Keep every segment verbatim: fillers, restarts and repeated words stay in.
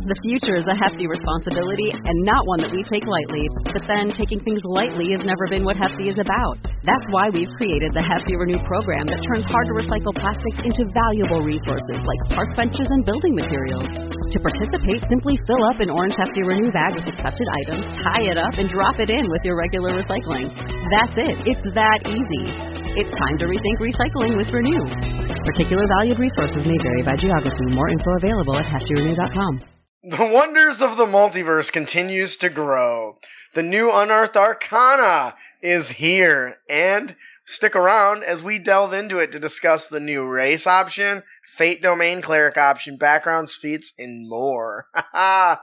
The future is a hefty responsibility and not one that we take lightly. But then, taking things lightly has never been what Hefty is about. That's why we've created the Hefty Renew program that turns hard-to-recycle plastics into valuable resources like park benches and building materials. To participate, simply fill up an orange Hefty Renew bag with accepted items, tie it up, and drop it in with your regular recycling. That's it. It's that easy. It's time to rethink recycling with Renew. Particular valued resources may vary by geography. More info available at hefty renew dot com. The wonders of the multiverse continues to grow. The new Unearthed Arcana is here, and stick around as we delve into it to discuss the new race option, Fate Domain Cleric option, backgrounds, feats, and more. Haha!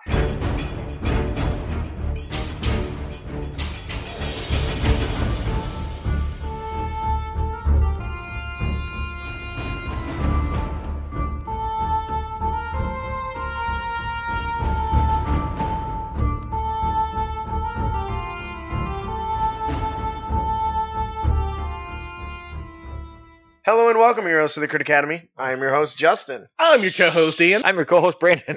Hello and welcome, heroes, to the Crit Academy. I am your host, Justin. I'm your co-host, Ian. I'm your co-host, Brandon.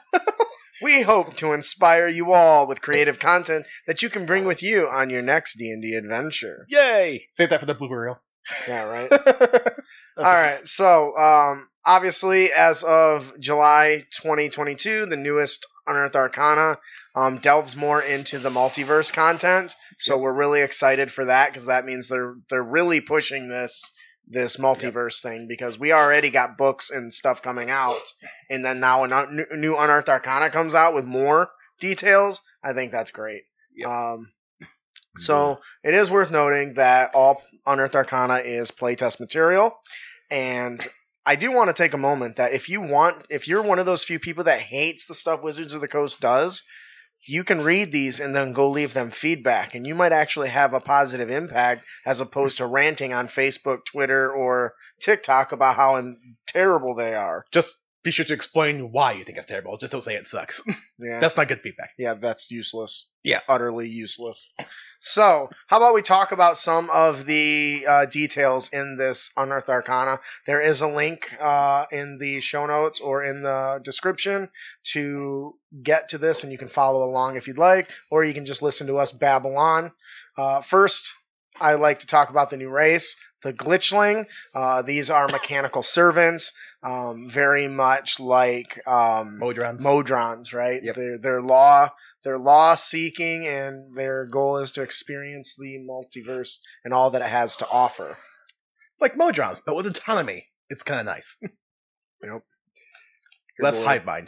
We hope to inspire you all with creative content that you can bring with you on your next D and D adventure. Yay! Save that for the blooper reel. Yeah, right? All right, so um, obviously, as of July twenty twenty-two, the newest Unearthed Arcana um, delves more into the multiverse content. So we're really excited for that because that means they're they're really pushing this this multiverse yep. thing, because we already got books and stuff coming out, and then now a un- new Unearthed Arcana comes out with more details. I think that's great. Yep. Um, so it is worth noting that all Unearthed Arcana is playtest material, and I do want to take a moment that if you want, if you're one of those few people that hates the stuff Wizards of the Coast does, you can read these and then go leave them feedback, and you might actually have a positive impact as opposed to ranting on Facebook, Twitter, or TikTok about how terrible they are. Just be sure to explain why you think it's terrible. Just don't say it sucks. Yeah. That's not good feedback. Yeah, that's useless. Yeah. Utterly useless. So, how about we talk about some of the uh, details in this Unearthed Arcana? There is a link uh, in the show notes or in the description to get to this, and you can follow along if you'd like, or you can just listen to us babble on. Uh, first, I like to talk about the new race, the Glitchling. Uh, these are mechanical servants, um, very much like um, Modrons. Modrons, right? Yep. They're, they're law... They're law-seeking, and their goal is to experience the multiverse and all that it has to offer. Like Modrons, but with autonomy. It's kind of nice. Yep. Less hive mind.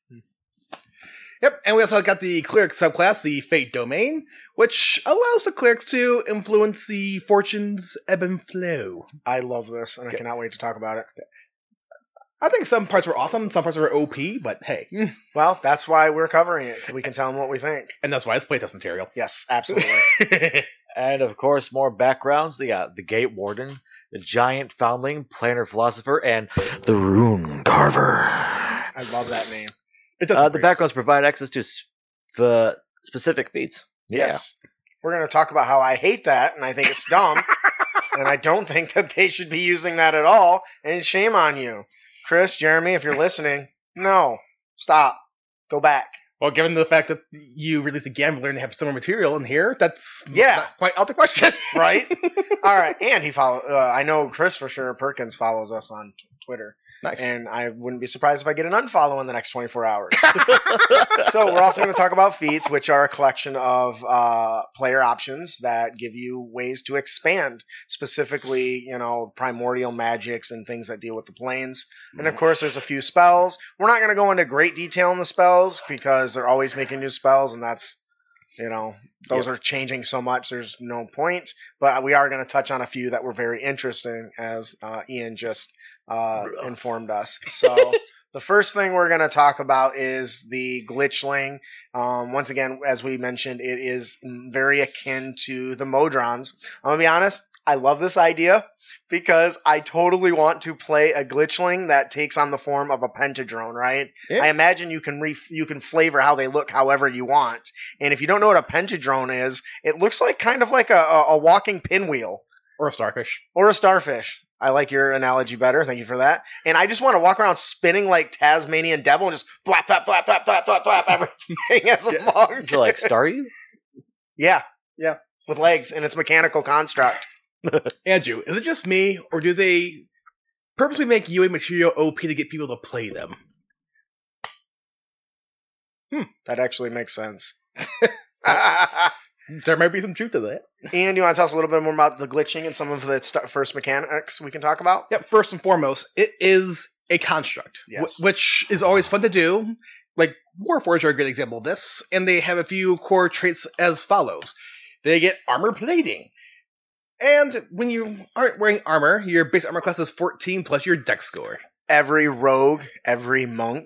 Yep, and we also got the cleric subclass, the Fate Domain, which allows the clerics to influence the fortunes ebb and flow. I love this, and I cannot wait to talk about it. I think some parts were awesome, some parts were O P, but hey. Well, that's why we're covering it, so we can tell them what we think. And that's why it's playtest material. Yes, absolutely. And, of course, more backgrounds. The, uh, the Gate Warden, the Giant Foundling, Planar Philosopher, and the Rune Carver. I love that name. It does uh, the backgrounds provide access to sp- specific feats. Yeah. Yes. We're going to talk about how I hate that, and I think it's dumb, and I don't think that they should be using that at all, and shame on you. Chris, Jeremy, if you're listening, no. Stop. Go back. Well, given the fact that you released a Gambler and have similar material in here, that's yeah. not quite out the question. Right? All right. And he follow. Uh, I know Chris for sure, Perkins, follows us on Twitter. Nice. And I wouldn't be surprised if I get an unfollow in the next twenty-four hours. So we're also going to talk about feats, which are a collection of uh, player options that give you ways to expand, specifically, you know, primordial magics and things that deal with the planes. And of course, there's a few spells. We're not going to go into great detail on the spells because they're always making new spells, and that's, you know, those yep. are changing so much, there's no point. But we are going to touch on a few that were very interesting, as uh, Ian just uh, informed us. So the first thing we're going to talk about is the Glitchling. Um, once again, as we mentioned, it is very akin to the Modrons. I'm going to be honest, I love this idea because I totally want to play a Glitchling that takes on the form of a Pentadrone, right? Yeah. I imagine you can re- you can flavor how they look however you want. And if you don't know what a Pentadrone is, it looks like kind of like a, a, a walking pinwheel. Or a starfish. Or a starfish. I like your analogy better. Thank you for that. And I just want to walk around spinning like Tasmanian devil and just flap, flap, flap, flap, flap, flap, flap, everything as a monk. So like Staryu? Yeah, yeah, with legs and its mechanical construct. Andrew, is it just me, or do they purposely make U A material O P to get people to play them? Hmm, that actually makes sense. There might be some truth to that. Ian, do you want to tell us a little bit more about the glitching and some of the st- first mechanics we can talk about? Yep, first and foremost, it is a construct, Yes. wh- which is always fun to do. Like, Warforged are a good example of this, and they have a few core traits as follows. They get armor plating. And when you aren't wearing armor, your base armor class is fourteen plus your dex score. Every rogue, every monk,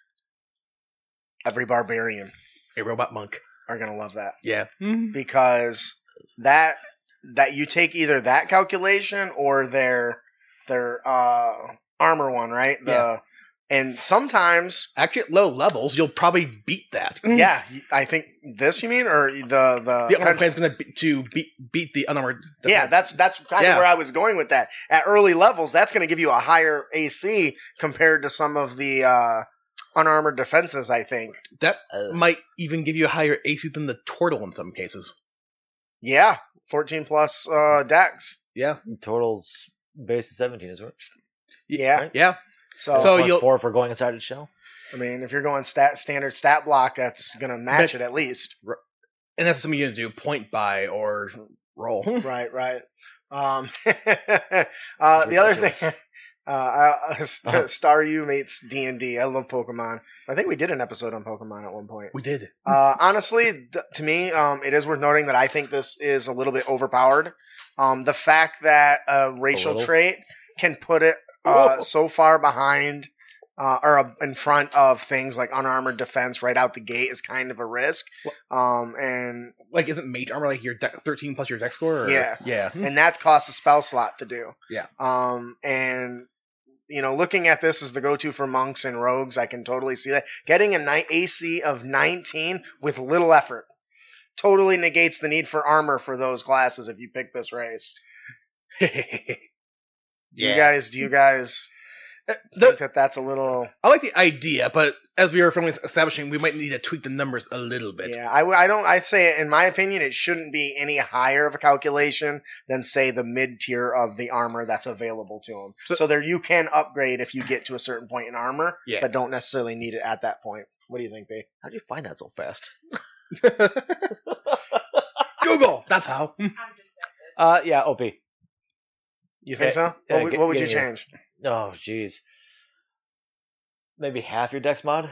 every barbarian A robot monk. are going to love that. Yeah. Because that that you take either that calculation or their their uh, armor one, right? The Yeah. And sometimes, Actually, at low levels, you'll probably beat that. yeah, I think this you mean, or the the The armor plan is going to be- to beat beat the unarmored. yeah, defense. that's that's kind Yeah. of where I was going with that. At early levels, that's going to give you a higher A C compared to some of the uh, unarmored defenses. I think. that Uh, might even give you a higher A C than the turtle in some cases. Yeah, fourteen plus uh, dex. Yeah. Total's base is seventeen, isn't it? Yeah. Right? Yeah. So, So Plus you'll- four for going inside the shell. I mean, if you're going stat standard stat block, that's going to match But- it at least. And that's something you can do point by or roll. Right, right. Um, uh, the other ridiculous. thing, uh, uh, Uh-huh. Staryu mates D and D. I love Pokemon. I think we did an episode on Pokemon at one point. We did. Uh, honestly, d- to me, um, it is worth noting that I think this is a little bit overpowered. Um, the fact that a racial little? trait can put it uh, so far behind uh, or uh, in front of things like unarmored defense right out the gate is kind of a risk. Um, and Like, isn't mage armor like your de- thirteen plus your dex score? Or? Yeah. Yeah. and that costs a spell slot to do. Yeah. Um, and you know, looking at this as the go-to for monks and rogues, I can totally see that getting a ni- A C of nineteen with little effort totally negates the need for armor for those classes if you pick this race. Do you guys? Do you guys The- think that that's a little? I like the idea, but as we were firmly establishing, we might need to tweak the numbers a little bit. Yeah, I, w- I don't. I'd say, in my opinion, it shouldn't be any higher of a calculation than, say, the mid tier of the armor that's available to them. So, So- there, you can upgrade if you get to a certain point in armor, Yeah. but don't necessarily need it at that point. What do you think, B? How'd you find that so fast? Google. That's how. Uh, yeah, O P. You think Yeah, so? yeah, what would, get- what would you get in here. change? Oh, jeez. Maybe half your dex mod?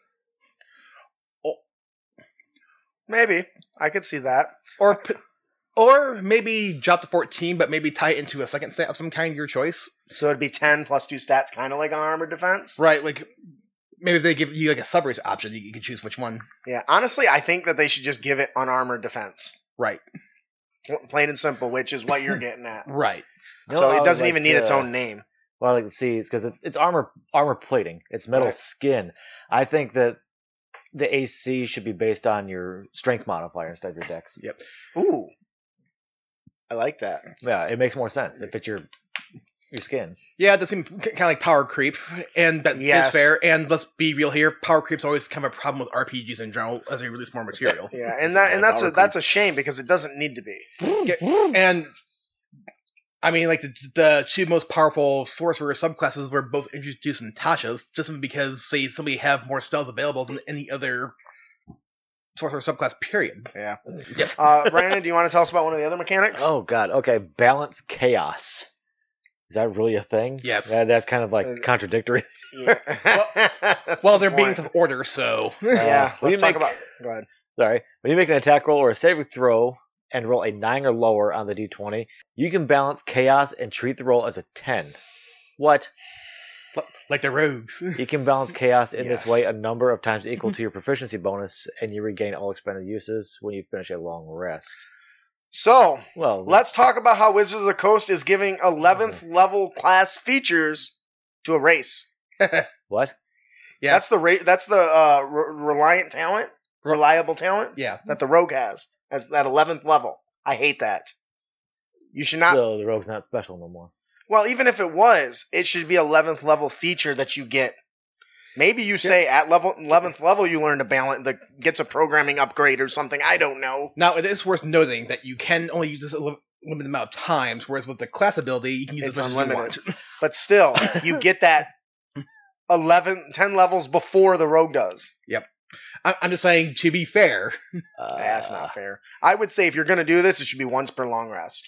Maybe I could see that. Or p- or maybe drop to fourteen, but maybe tie it into a second stat of some kind, your choice. So it'd be ten plus two stats, kind of like on armored defense. Right, like maybe if they give you like a sub race option, you, you can choose which one. Yeah. Honestly, I think that they should just give it unarmored defense, Right. Pl- plain and simple, which is what you're getting at. Right. You know So what I it would doesn't like even need to- its own name. What I like to see is because it's it's armor armor plating. It's metal Right. skin. I think that the A C should be based on your strength modifier instead of your dex. Yep. Ooh, I like that. Yeah, it makes more sense if it's your your skin. Yeah, it does seem kind of like power creep, and that is Yes. fair. And let's be real here, power creep's always kind of a problem with R P Gs in general as they release more material. Yeah, and It's that a and that's a power that's a shame because it doesn't need to be. And I mean, like the, the two most powerful sorcerer subclasses were both introduced in Tasha's, just simply because say somebody have more spells available than any other sorcerer subclass. Period. Yeah. Yes. Uh, Brandon, do you want to tell us about one of the other mechanics? Oh god. Okay, balance chaos. Is that really a thing? Yes. That, that's kind of like Uh, contradictory. Yeah. That's Well, the they're beings point. of order, so Yeah. when Let's you talk make- about. Go ahead. Sorry. When you make an attack roll or a saving throw and roll a nine or lower on the d twenty, you can balance chaos and treat the roll as a ten. What? like the rogues. You can balance chaos in Yes. this way a number of times equal to your proficiency bonus, and you regain all expended uses when you finish a long rest. So Well, let's talk about how Wizards of the Coast is giving eleventh level class features to a race. what? Yeah. That's the ra- That's the uh, re- reliant talent, reliable talent Yeah. that the rogue has as that eleventh level. I hate that. You should not. So the rogue's not special no more. Well, even if it was, it should be eleventh level feature that you get. Maybe you say yeah. at level eleventh level you learn to balance, the gets a programming upgrade or something. I don't know. Now, it is worth noting that you can only use this a limited amount of times, whereas with the class ability, you can use it's it as much unlimited. as you want. But still, you get that eleven, ten levels before the rogue does. Yep. I'm just saying, to be fair. Uh, That's not fair. I would say if you're going to do this, it should be once per long rest.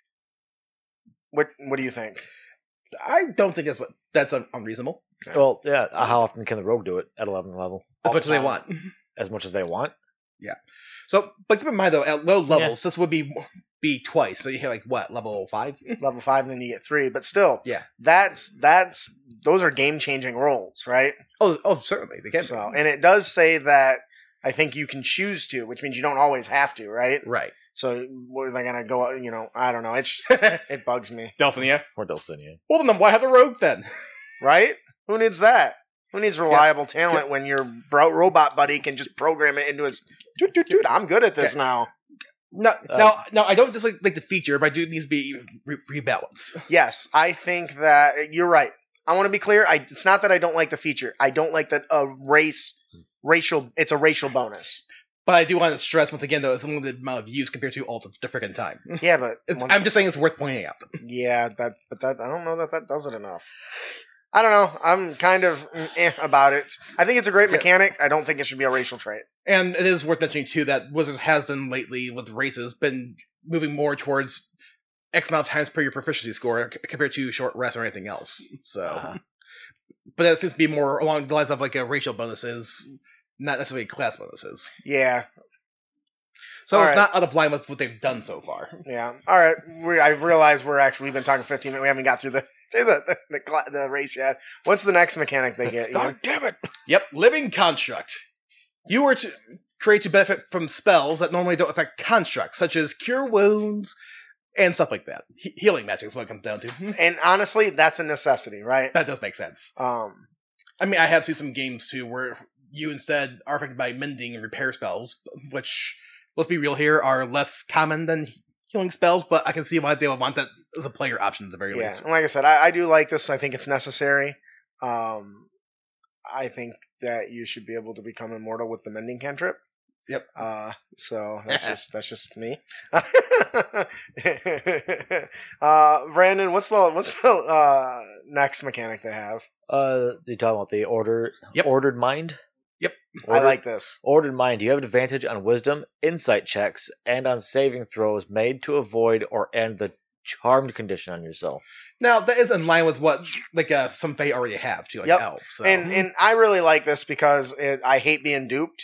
What What do you think? I don't think that's that's un- unreasonable. Well, yeah. How often can the rogue do it at eleventh level? As much as they want. As much as they want? Yeah. So, but keep in mind, though, at low levels, yeah. this would be be twice. So you hit, like, what, level five? Level five, and then you get three. But still, yeah, that's, that's those are game-changing rolls, right? Oh, oh, certainly. They can. So, and it does say that I think you can choose to, which means you don't always have to, right? Right. So, what are they going to go, you know, I don't know. It's, it bugs me. Delcinia? Or Delcinia. Well, then why have the rogue, then? Right? Who needs that? Who needs reliable yeah. talent yeah. when your bro- robot buddy can just program it into his... Toot, toot, toot. I'm good at this okay. now. No, uh, now, now, I don't dislike like the feature, but I do need to be re- rebalanced. Yes, I think that you're right. I want to be clear. I, it's not that I don't like the feature. I don't like that a race, racial. It's a racial bonus. But I do want to stress once again, though, it's a limited amount of use compared to all of the freaking time. Yeah, but once, I'm just saying it's worth pointing out. Yeah, that, but that I don't know that that does it enough. I don't know. I'm kind of eh about it. I think it's a great mechanic. Yeah. I don't think it should be a racial trait. And it is worth mentioning, too, that Wizards has been lately, with races, been moving more towards X amount of times per your proficiency score c- compared to short rest or anything else. So, uh-huh. But that seems to be more along the lines of like a racial bonuses, not necessarily class bonuses. Yeah. So All it's right. not out of line with what they've done so far. Yeah. All right. We, I realize we're actually, we've been talking fifteen minutes. We haven't got through the through the, the, the, the race yet. What's the next mechanic they get? God damn it. Yep. Living Construct. You were to create to benefit from spells that normally don't affect constructs, such as cure wounds and stuff like that. He- healing magic is what it comes down to. And honestly, that's a necessity, right? That does make sense. Um, I mean, I have seen some games, too, where you instead are affected by mending and repair spells, which, let's be real here, are less common than healing spells, but I can see why they would want that as a player option at the very yeah. least. And like I said, I, I do like this. I think it's necessary. Um, I think that you should be able to become immortal with the mending cantrip. Yep. Uh, so that's just that's just me. uh, Brandon, what's the what's the uh, next mechanic they have? Uh, you talking about the order? Yep. Ordered mind. Yep. Ordered, I like this. Ordered mind. You have an advantage on wisdom, insight checks, and on saving throws made to avoid or end the charmed condition on yourself. Now, that is in line with what like uh, some Fae already have, too, like yep. elves. So. And and I really like this because it, I hate being duped,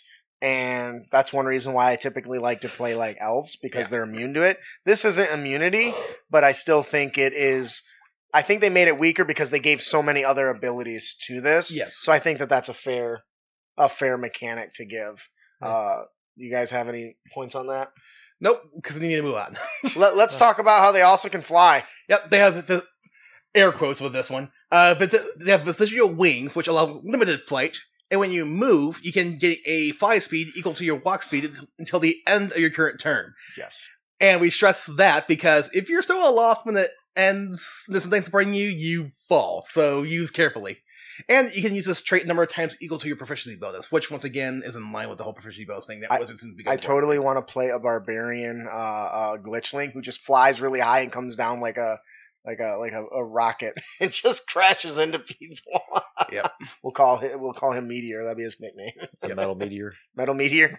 and that's one reason why I typically like to play like elves, because yeah. they're immune to it. This isn't immunity, but I still think it is... I think they made it weaker because they gave so many other abilities to this. Yes. So I think that that's a fair... a fair mechanic to give. Uh, you guys have any points on that? Nope, because we need to move on. Let, let's talk about how they also can fly. Yep, they have the, the air quotes with this one. Uh, but the, they have vestigial wings, which allow limited flight, and when you move, you can get a fly speed equal to your walk speed until the end of your current turn. Yes. And we stress that because if you're still aloft when it ends, there's something supporting you, you fall. So use carefully. And you can use this trait a number of times equal to your proficiency bonus, which once again is in line with the whole proficiency bonus thing that I, Wizards seem to be I going totally for. want to play a barbarian uh, uh, glitchling who just flies really high and comes down like a like a like a, a rocket and just crashes into people. Yep. We'll call him we'll call him Meteor. That'd be his nickname. The yep. Metal Meteor. Metal Meteor.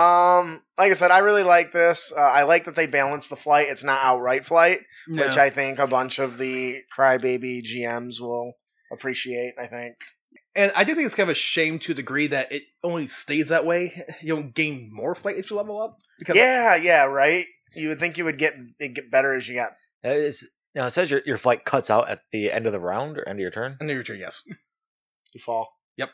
um, like I said, I really like this. Uh, I like that they balance the flight. It's not outright flight, no. which I think a bunch of the crybaby G Ms will appreciate. I think. And I do think it's kind of a shame to a degree that it only stays that way. You don't gain more flight if you level up. Because yeah, yeah, right. You would think you would get it get better as you got. It's, now it says your your flight cuts out at the end of the round or end of your turn. End of your turn, yes. You fall. Yep.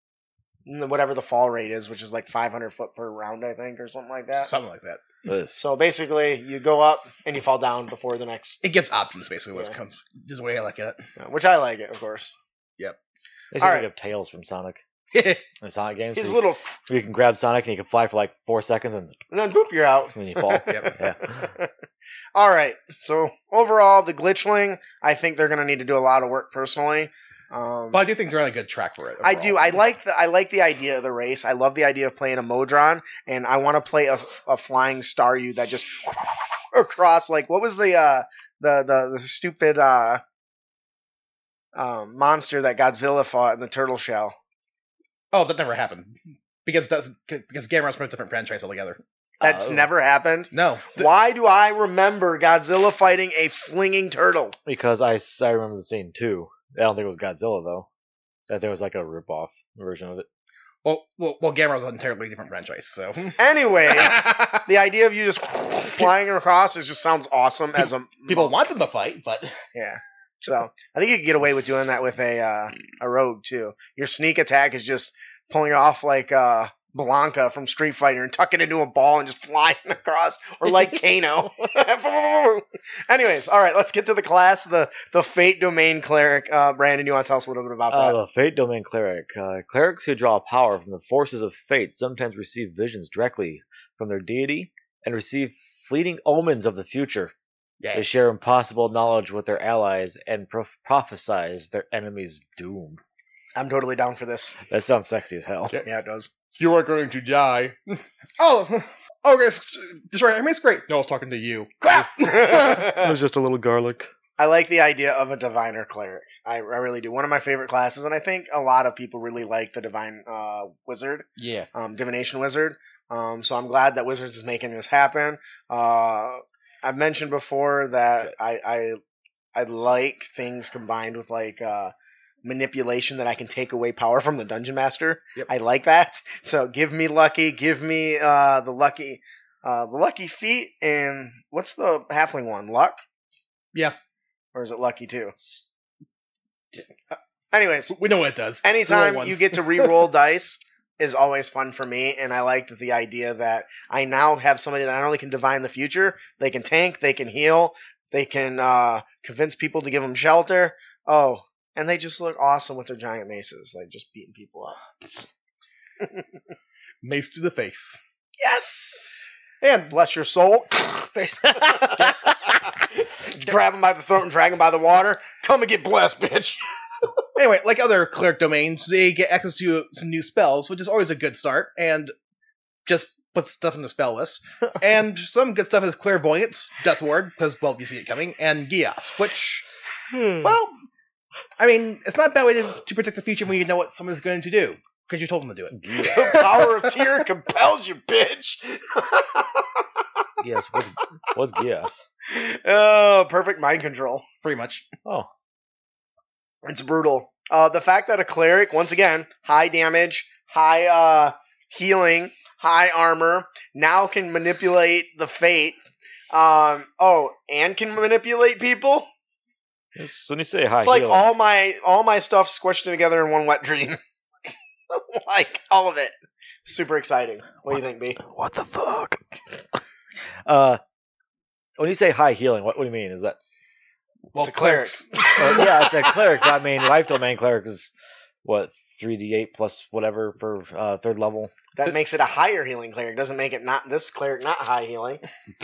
Whatever the fall rate is, which is like five hundred foot per round, I think, or something like that. Something like that. Ugh. So basically, you go up and you fall down before the next. It gives options, basically. What yeah. it comes. This is the way I like it. Yeah, which I like it, of course. Yep. They should think of Tails from Sonic. In Sonic games. His so little. You can grab Sonic and you can fly for like four seconds and, and then boop, you're out. When you fall. Yep. Yeah. All right. So overall, the Glitchling, I think they're going to need to do a lot of work personally. Um, But I do think they're on a good track for it. I overall. do. I like the I like the idea of the race. I love the idea of playing a Modron, and I want to play a, a flying Staryu that just across. Like, what was the uh, the the the stupid uh, um, monster that Godzilla fought in the turtle shell? Oh, that never happened because that's because Gamera's from a different franchise altogether. That's Oh. never happened. No, Th- Why do I remember Godzilla fighting a flinging turtle? Because I, s- I remember the scene too. I don't think it was Godzilla though. That there was like a rip-off version of it. well, well, well, Gamera's an entirely different franchise. So, Anyways, the idea of you just flying across is just sounds awesome as a people want them to fight, but Yeah. So I think you could get away with doing that with a uh, a rogue too. Your sneak attack is just pulling off like uh, Blanca from Street Fighter and tucking into a ball and just flying across, or like Kano. Anyways, all right, let's get to the class. The the Fate Domain Cleric. Uh, Brandon, you want to tell us a little bit about Uh, that? the Fate Domain Cleric. Uh, clerics who draw power from the forces of fate sometimes receive visions directly from their deity and receive fleeting omens of the future. yeah, They share impossible knowledge with their allies and prof- prophesize their enemy's doom. I'm totally down for this. That sounds sexy as hell. Yeah. Yeah, it does. you are going to die. oh, oh, guys, sorry, I mean, it's great. No, I was talking to you. Crap! It was just a little garlic. I like the idea of a Diviner Cleric. I, I really do. One of my favorite classes, and I think a lot of people really like the Divine uh, Wizard. Yeah, um, Divination Wizard. Um, so I'm glad that Wizards is making this happen. Uh, I've mentioned before that I, I I like things combined with like uh, manipulation that I can take away power from the Dungeon Master. Yep. I like that. So give me Lucky, give me uh, the Lucky, uh, the Lucky Feat, and what's the Halfling one? Luck? Yeah. Or is it Lucky too? Uh, anyways, we know what it does. anytime Roll you once. get to re-roll dice is always fun for me, and I like the idea that I now have somebody that not only can divine the future, they can tank, they can heal, they can uh, convince people to give them shelter. Oh, and they just look awesome with their giant maces, like just beating people up. Mace to the face. Yes! And bless your soul. Grab him by the throat and drag him by the water. Come and get blessed, bitch. Anyway, like other cleric domains, they get access to some new spells, which is always a good start, and just put stuff in the spell list. And some good stuff is Clairvoyance, Death Ward, because, well, you see it coming, and Gias, which, well, I mean, it's not a bad way to, to predict the future when you know what someone's going to do, because you told them to do it. The power of tear compels you, bitch. Yes, what's, what's Gias? Oh, perfect mind control. Pretty much. Oh, It's brutal. Uh, the fact that a cleric, once again, high damage, high uh, healing, high armor, now can manipulate the fate. Um, oh, and can manipulate people. it's, when you say high It's like healing, all my all my stuff squished together in one wet dream. Like all of it. Super exciting. What do you think, B? what the fuck? uh, when you say high healing, what, what do you mean? Is that? Well, It's a cleric. clerics. Well, yeah, it's a cleric. I mean, life domain cleric is what three d eight plus whatever for uh, third level. That makes it a higher healing cleric. Doesn't make it not this cleric not high healing.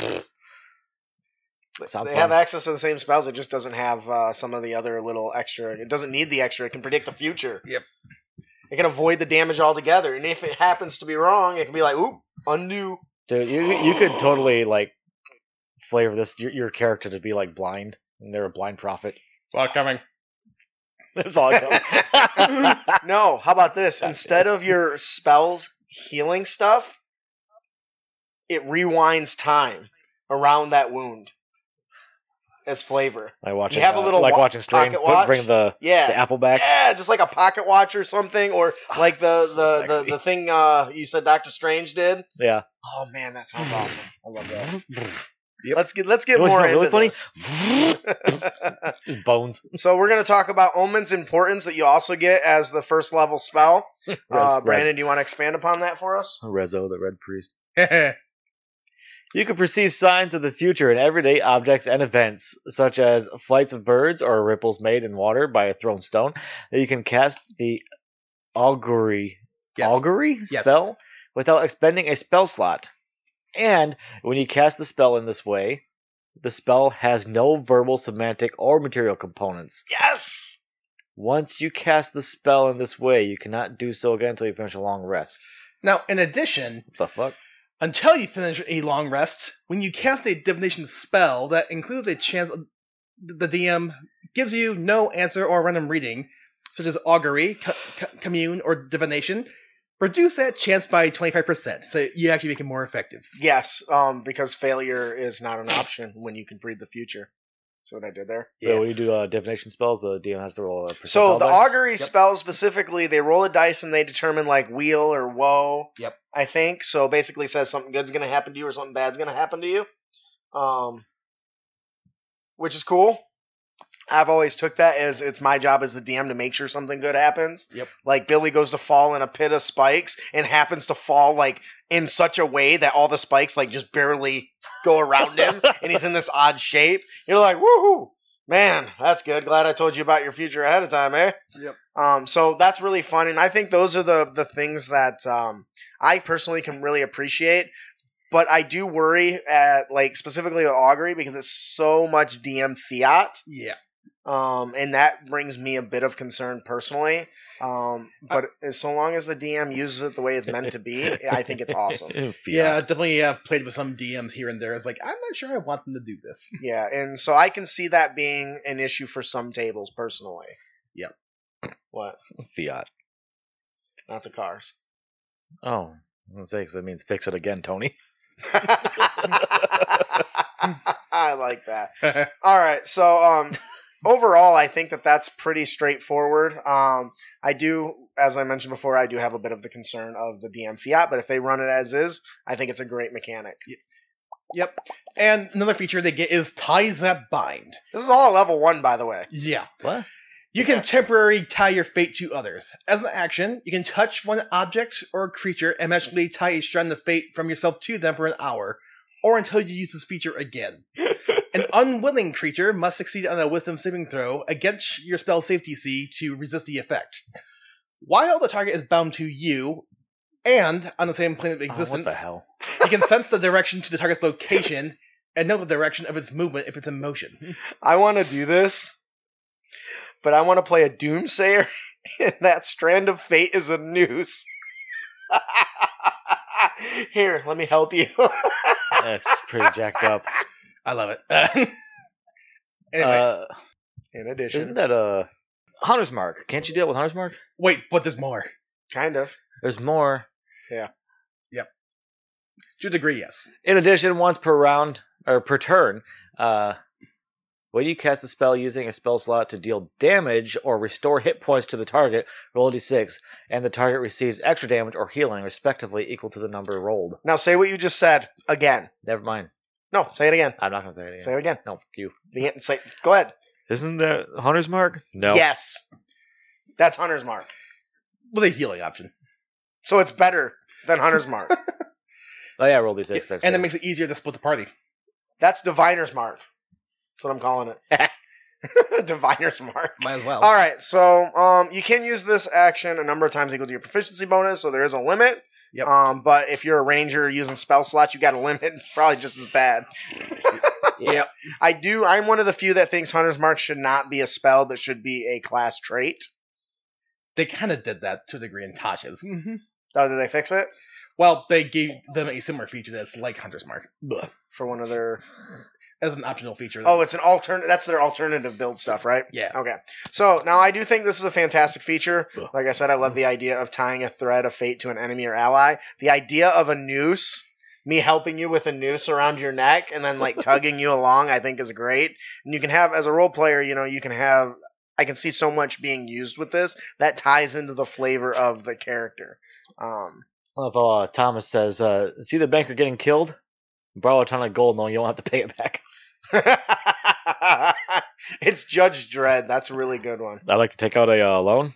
Sounds they fun. have access to the same spells. It just doesn't have uh, some of the other little extra. It doesn't need the extra. It can predict the future. Yep. It can avoid the damage altogether. And if it happens to be wrong, it can be like, oop, undo. Dude, you you could totally like flavor this your, your character to be like blind, and they're a blind prophet. Well, coming. That's all I know. No, how about this? Instead of your spells healing stuff, it rewinds time around that wound as flavor. Like watching, You have a uh, little like wa- watching Strain pocket put, watch? bring the Yeah. the apple back. Yeah, just like a pocket watch or something, or Oh, like the so the, the, sexy. the thing uh, you said Doctor Strange did. Yeah. Oh man, that sounds awesome. I love that. Yep. Let's get let's get You know more what's really into funny? this. Just bones. So we're going to talk about Omen's Importance that you also get as the first level spell. Res, Uh, Brandon, Res, do you want to expand upon that for us? Rezo, the Red Priest. You can perceive signs of the future in everyday objects and events, such as flights of birds or ripples made in water by a thrown stone. You can cast the augury, Yes. augury Yes. spell without expending a spell slot. And when you cast the spell in this way, The spell has no verbal, semantic, or material components. Yes! Once you cast the spell in this way, you cannot do so again until you finish a long rest. Now, in addition, What the fuck? until you finish a long rest, when you cast a divination spell that includes a chance the D M gives you no answer or random reading, such as augury, co- co- commune, or divination, reduce that chance by twenty-five percent, so you actually make it more effective. Yes, um, because failure is not an option when you can read the future. See what I did there? So when you do uh, divination spells, the D M has to roll a percentile So the die? augury Yep. spells specifically, they roll a dice and they determine like weal or woe. Yep. I think so. Basically, says something good's going to happen to you or something bad's going to happen to you, um, which is cool. I've always took that as it's my job as the D M to make sure something good happens. Yep. Like Billy goes to fall in a pit of spikes and happens to fall like in such a way that all the spikes like just barely go around him and he's in this odd shape. You're like, woohoo! Man, that's good. Glad I told you about your future ahead of time, eh? Yep. Um, so that's really fun, and I think those are the the things that um, I personally can really appreciate. But I do worry at like specifically with augury because it's so much D M fiat. Yeah. Um, and that brings me a bit of concern personally. Um, but as so long as the D M uses it the way it's meant to be, I think it's awesome. Fiat. Yeah, definitely have played with some D Ms here and there. It's like, I'm not sure I want them to do this. Yeah, and so I can see that being an issue for some tables personally. Yep. What? Fiat. Not the cars. Oh, I was going to say, because that means fix it again, Tony. I like that. All right, so um, overall, I think that that's pretty straightforward. Um, I do, as I mentioned before, I do have a bit of the concern of the D M fiat, but if they run it as is, I think it's a great mechanic. Yep. And another feature they get is Ties That Bind. This is all at level one, by the way. Yeah. What? You Yeah. can temporarily tie your fate to others. As an action, you can touch one object or creature and magically tie a strand of fate from yourself to them for an hour, or until you use this feature again. An unwilling creature must succeed on a wisdom saving throw against your spell safety D C to resist the effect. While the target is bound to you, and on the same plane of Oh, existence, what the hell? you can sense the direction to the target's location and know the direction of its movement if it's in motion. I want to do this, but I want to play a Doomsayer, and that strand of fate is a noose. Here, let me help you. That's pretty jacked up. I love it. anyway, Uh, In addition, isn't that a Hunter's Mark? Can't you deal with Hunter's Mark? wait, but there's more. kind of. There's more. To a degree, yes. In addition, once per round or per turn, uh, when you cast a spell using a spell slot to deal damage or restore hit points to the target, roll a d six, and the target receives extra damage or healing, respectively, equal to the number rolled. Now say what you just said again. Never mind. No, say it again. I'm not gonna say it again. Say it again. No, fuck you. The, say, go ahead. Isn't that Hunter's Mark? No. Yes. That's Hunter's Mark. With a healing option. So it's better than Hunter's Mark. Oh yeah, roll d six. And it makes it easier to split the party. That's Diviner's Mark. That's what I'm calling it. Diviner's Mark. Might as well. All right, so um, you can use this action a number of times equal to your proficiency bonus, so there is a limit. Yep. Um, but if you're a ranger using spell slots, you got a limit. It's probably just as bad. Yeah. I do. I'm one of the few that thinks Hunter's Mark should not be a spell, but should be a class trait. They kind of did that to a degree in Tasha's. Oh, did they fix it Well, they gave them a similar feature that's like Hunter's Mark. for one of their? As an optional feature. Oh, it's an alternate. That's their alternative build stuff, right? yeah. Okay. So now I do think this is a fantastic feature. Like I said, I love the idea of tying a thread of fate to an enemy or ally. The idea of a noose, me helping you with a noose around your neck and then like tugging you along, I think is great. And you can have, as a role player, you know, you can have, I can see so much being used with this that ties into the flavor of the character. Um, I love how uh, Thomas says, uh, see the banker getting killed? Borrow a ton of gold, and you won't have to pay it back. It's Judge Dredd. That's a really good one. I'd like to take out a uh, loan.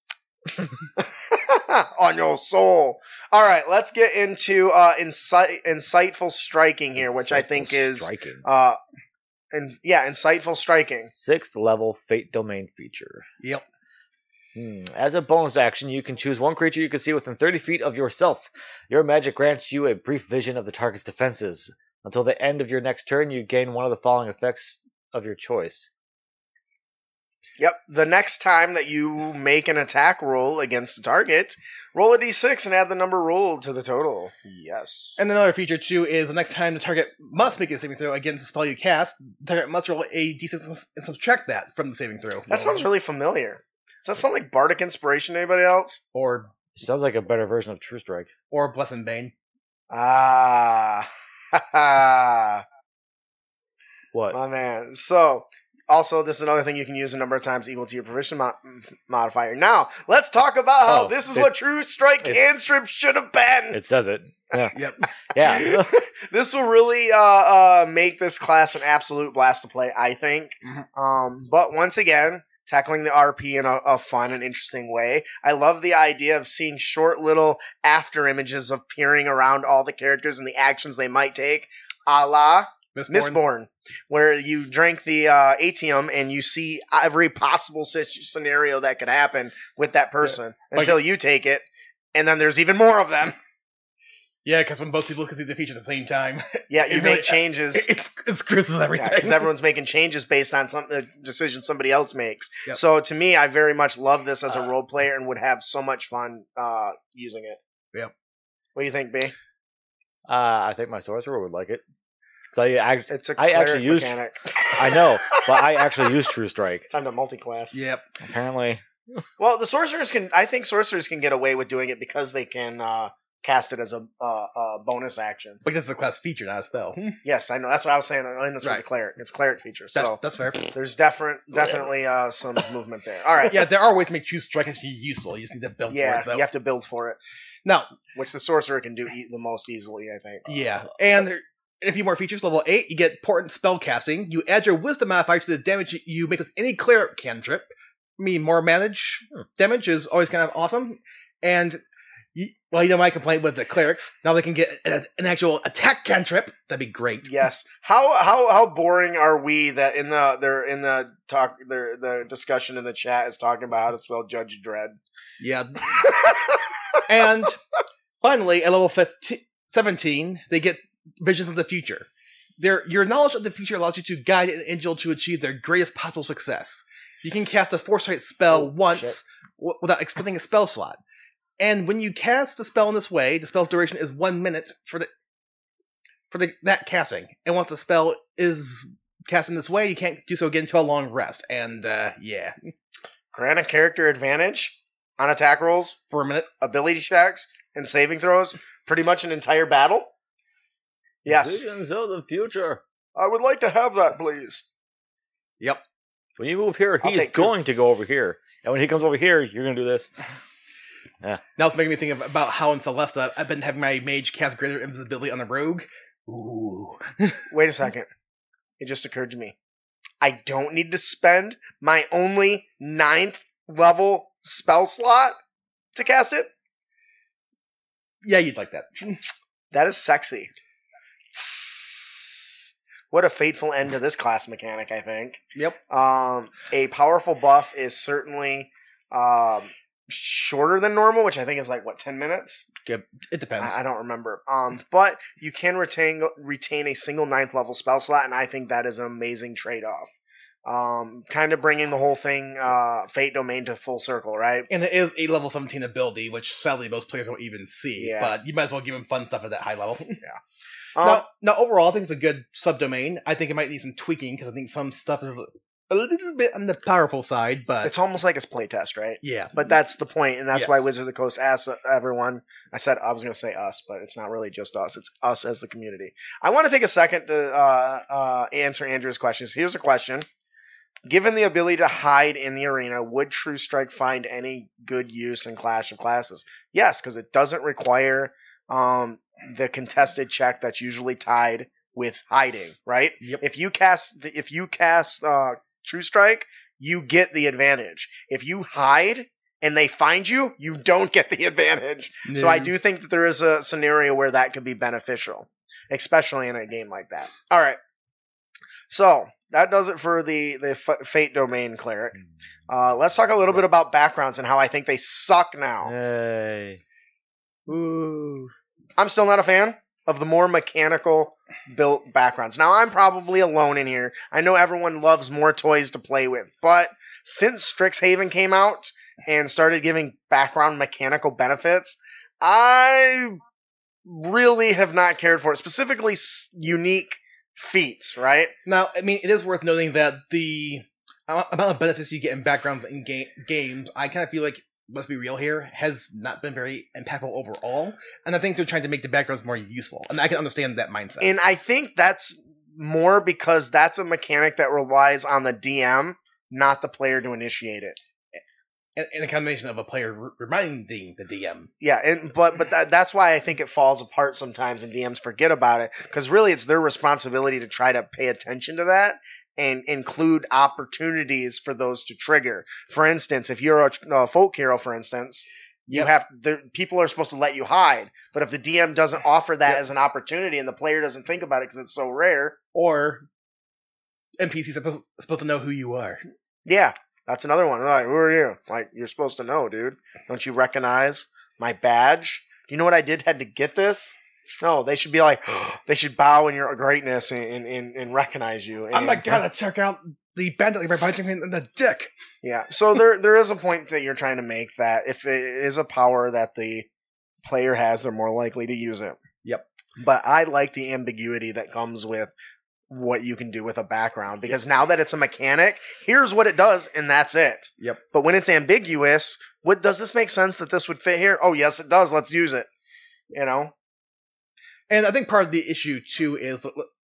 On your soul. All right, let's get into uh, insight, insightful striking here, which I think is striking. uh, and yeah, insightful striking. Sixth level Fate Domain feature. Yep. Hmm. As a bonus action, you can choose one creature you can see within thirty feet of yourself. Your magic grants you a brief vision of the target's defenses. Until the end of your next turn, you gain one of the following effects of your choice. Yep. The next time that you make an attack roll against a target, roll a d six and add the number rolled to the total. Yes. And another feature, too, is the next time the target must make a saving throw against a spell you cast, the target must roll a d six and subtract that from the saving throw. That sounds really familiar. Does that sound like Bardic Inspiration to anybody else? Or Sounds like a better version of True Strike. or Blessed Bane. Ah. Ha ha. What? My man. So, also, this is another thing you can use a number of times equal to your proficiency mo- modifier. Now, let's talk about how Oh, this is it- what True Strike it's- cantrip should have been. It says it. Yeah. Yep. Yeah. This will really uh, uh, make this class an absolute blast to play, I think. Mhm. Um, but once again, tackling the R P in a, a fun and interesting way. I love the idea of seeing short little after images of peering around all the characters and the actions they might take, a la Mistborn. Mistborn, where you drink the uh, Atium and you see every possible situ- scenario that could happen with that person Like- until you take it, and then there's even more of them. Yeah, because when both people can see the feature at the same time, Yeah, It you really- make changes. it's it's screws with everything. Because everyone's making changes based on some the decision somebody else makes. Yep. So to me, I very much love this as a role player and would have so much fun uh, using it. Yep. What do you think, B? Uh, I think my sorcerer would like it. So I, act- It's a I cleric actually used- mechanic. I know, but I actually use True Strike. Time to multi-class. Yep. Apparently, Well, the sorcerers can. I think sorcerers can get away with doing it because they can uh, cast it as a, uh, a bonus action. But this is a class feature, not a spell. Yes, I know. That's what I was saying. I think that's Right. what the cleric. It's a cleric feature. That's, So that's fair. there's different, definitely uh, some movement there. All right. Yeah, there are ways to make True Strike actually useful. You just need to build Yeah, for it, though. you have to build for it, Now, which the sorcerer can do e- the most easily, I think. yeah, and there- a few more features. Level eight, you get Portent spell casting. You add your Wisdom modifier to the damage you make with any cleric cantrip. I mean, more manage damage is always kind of awesome. And, you, well, you know my complaint with the clerics. Now they can get a, an actual attack cantrip. That'd be great. Yes. How how how boring are we that in the they're in the talk their the discussion in the chat is talking about how to spell Judge Dredd. Yeah. And finally, at level fifteen, seventeen, they get Visions of the Future. Their, your knowledge of the future allows you to guide an angel to achieve their greatest possible success. You can cast a foresight spell Oh, once shit. w- without expending a spell slot. And when you cast the spell in this way, the spell's duration is one minute for the for the, that casting. And once the spell is cast in this way, you can't do so again until a long rest. And uh, yeah, Grant a character advantage on attack rolls, for a minute. ability checks, and saving throws. Pretty much an entire battle. Yes. Visions of the future. I would like to have that, please. Yep. When you move here, I'll he's take two. going to go over here, and when he comes over here, you're going to do this. Now it's making me think of, about how in Celesta I've been having my mage cast greater invisibility on the rogue. Ooh. Wait a second. It just occurred to me. I don't need to spend my only ninth level spell slot to cast it. Yeah, you'd like that. That is sexy. What a fateful end to this class mechanic, I think. Yep. Um, a powerful buff is certainly um, shorter than normal, which I think is like, what, ten minutes? Good. It depends. I, I don't remember. Um, but you can retain retain a single ninth level spell slot, and I think that is an amazing trade-off. Um, kind of bringing the whole thing, uh, Fate Domain to full circle, right? And it is a level seventeen ability, which sadly most players won't even see. Yeah. But you might as well give them fun stuff at that high level. Um, now, now, overall, I think it's a good subdomain. I think it might need some tweaking because I think some stuff is a little bit on the powerful side. But it's almost like it's playtest, right? yeah, But that's the point, and that's Yes. why Wizards of the Coast asks everyone. I said I was going to say us, but it's not really just us. It's us as the community. I want to take a second to uh, uh, answer Andrew's questions. Here's a question. Given the ability to hide in the arena, would True Strike find any good use in Clash of Classes? Yes, because it doesn't require um, the contested check that's usually tied with hiding, right? Yep. If you cast, the, if you cast uh, True Strike, you get the advantage. If you hide and they find you, you don't get the advantage. So I do think that there is a scenario where that could be beneficial, especially in a game like that. All right. So that does it for the, the F- Fate Domain Cleric. Uh, let's talk a little bit about backgrounds and how I think they suck now. Hey. Woo. I'm still not a fan. of the more mechanical built backgrounds. Now, I'm probably alone in here. I know everyone loves more toys to play with, but since Strixhaven came out and started giving background mechanical benefits, I really have not cared for it. Specifically, s- unique feats, right? Now, I mean, it is worth noting that the amount of benefits you get in backgrounds in ga- games, I kind of feel like, let's be real here, has not been very impactful overall. And I think they're trying to make the backgrounds more useful. And I can understand that mindset. And I think that's more because that's a mechanic that relies on the D M, not the player to initiate it. And, and a combination of a player re- reminding the D M. Yeah, and but but that, that's why I think it falls apart sometimes, and D Ms forget about it, because really it's their responsibility to try to pay attention to that and include opportunities for those to trigger. For instance, if you're a, a folk hero, for instance, you Yep. have the people are supposed to let you hide, but if the D M doesn't offer that Yep. as an opportunity and the player doesn't think about it because it's so rare, Or N P Cs are supposed, supposed to know who you are. yeah, that's another one. They're like, who are you? Like, you're supposed to know, dude. Don't you recognize my badge? Do you know what I did had to get this? No, they should be like, they should bow in your greatness and, and, and recognize you. And, I'm the guy that took out the bandit by punching him in the dick. Yeah, so there there is a point that you're trying to make that if it is a power that the player has, they're more likely to use it. Yep. But I like the ambiguity that comes with what you can do with a background, because now that it's a mechanic, here's what it does, and that's it. Yep. But when it's ambiguous, what does this make sense that this would fit here? Oh, yes, it does. Let's use it. You know? And I think part of the issue too is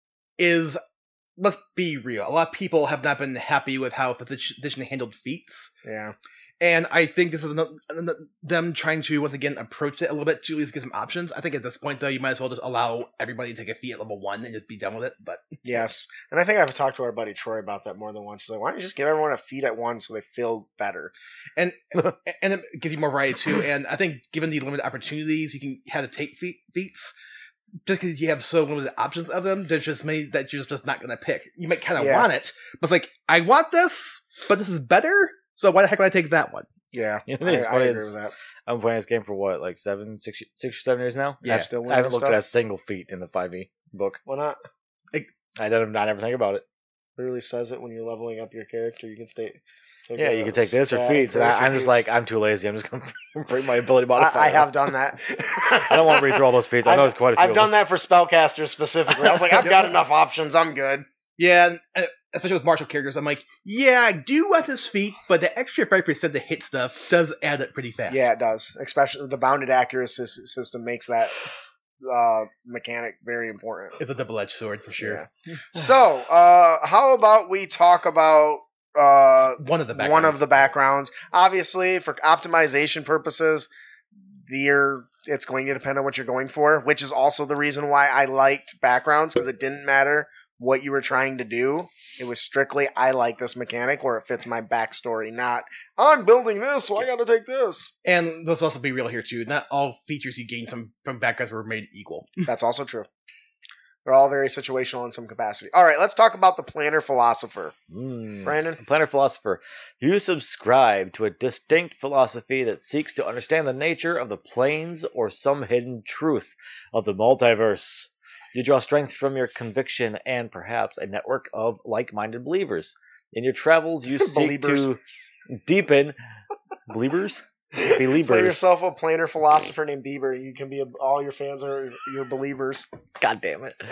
is let's be real. A lot of people have not been happy with how fifth edition handled feats, Yeah. and I think this is another, them trying to once again approach it a little bit to at least give some options. I think at this point though, you might as well just allow everybody to take a feat at level one and just be done with it. But Yes. And I think I've talked to our buddy Troy about that more than once. He's like, why don't you just give everyone a feat at once so they feel better? and and it gives you more variety too. And I think given the limited opportunities you can have to take feat, feats. Just because you have so limited options of them, there's just many that you're just not going to pick. You might kind of Yeah. want it, but it's like, I want this, but this is better, so why the heck would I take that one? Yeah. You know, I, it's I funny agree is- with that. I'm playing this game for what, like seven, six, six or seven years now? Yeah. I've, Still I haven't learning looked stuff? at a single feat in the five e book. Why not? I don't not ever think about it. Literally says it when you're leveling up your character. You can stay. Take Yeah, a you can take this or stat feats, and first or I, I'm just feats. like, I'm too lazy. I'm just going to bring my ability modifier. I, I have up. done that. I don't want to read through all those feats. I know I've- it's quite a few. I've done that for spellcasters specifically. I was like, I've got enough options. I'm good. Yeah, and, and especially with martial characters, I'm like, yeah, I do want this feat, but the extra five percent to hit stuff does add up pretty fast. Yeah, it does. Especially the bounded accuracy s- system makes that uh, mechanic very important. It's a double-edged sword for sure. Yeah. So, uh, how about we talk about uh, One of the backgrounds. one of the backgrounds? Obviously, for optimization purposes, the it's going to depend on what you're going for, which is also the reason why I liked backgrounds, because it didn't matter what you were trying to do. It was strictly, I like this mechanic, or it fits my backstory, not, I'm building this, so I gotta take this. And let's also be real here too. Not all features you gain from, from backgrounds were made equal. That's also true. They're all very situational in some capacity. All right, let's talk about the planner philosopher. Mm. Brandon? Planner philosopher. You subscribe to a distinct philosophy that seeks to understand the nature of the planes or some hidden truth of the multiverse. You draw strength from your conviction and perhaps a network of like-minded believers. In your travels, you seek Believers. to deepen believers. Play Believers. yourself a planner philosopher named Bieber. You can be a, all your fans are your believers. God damn it.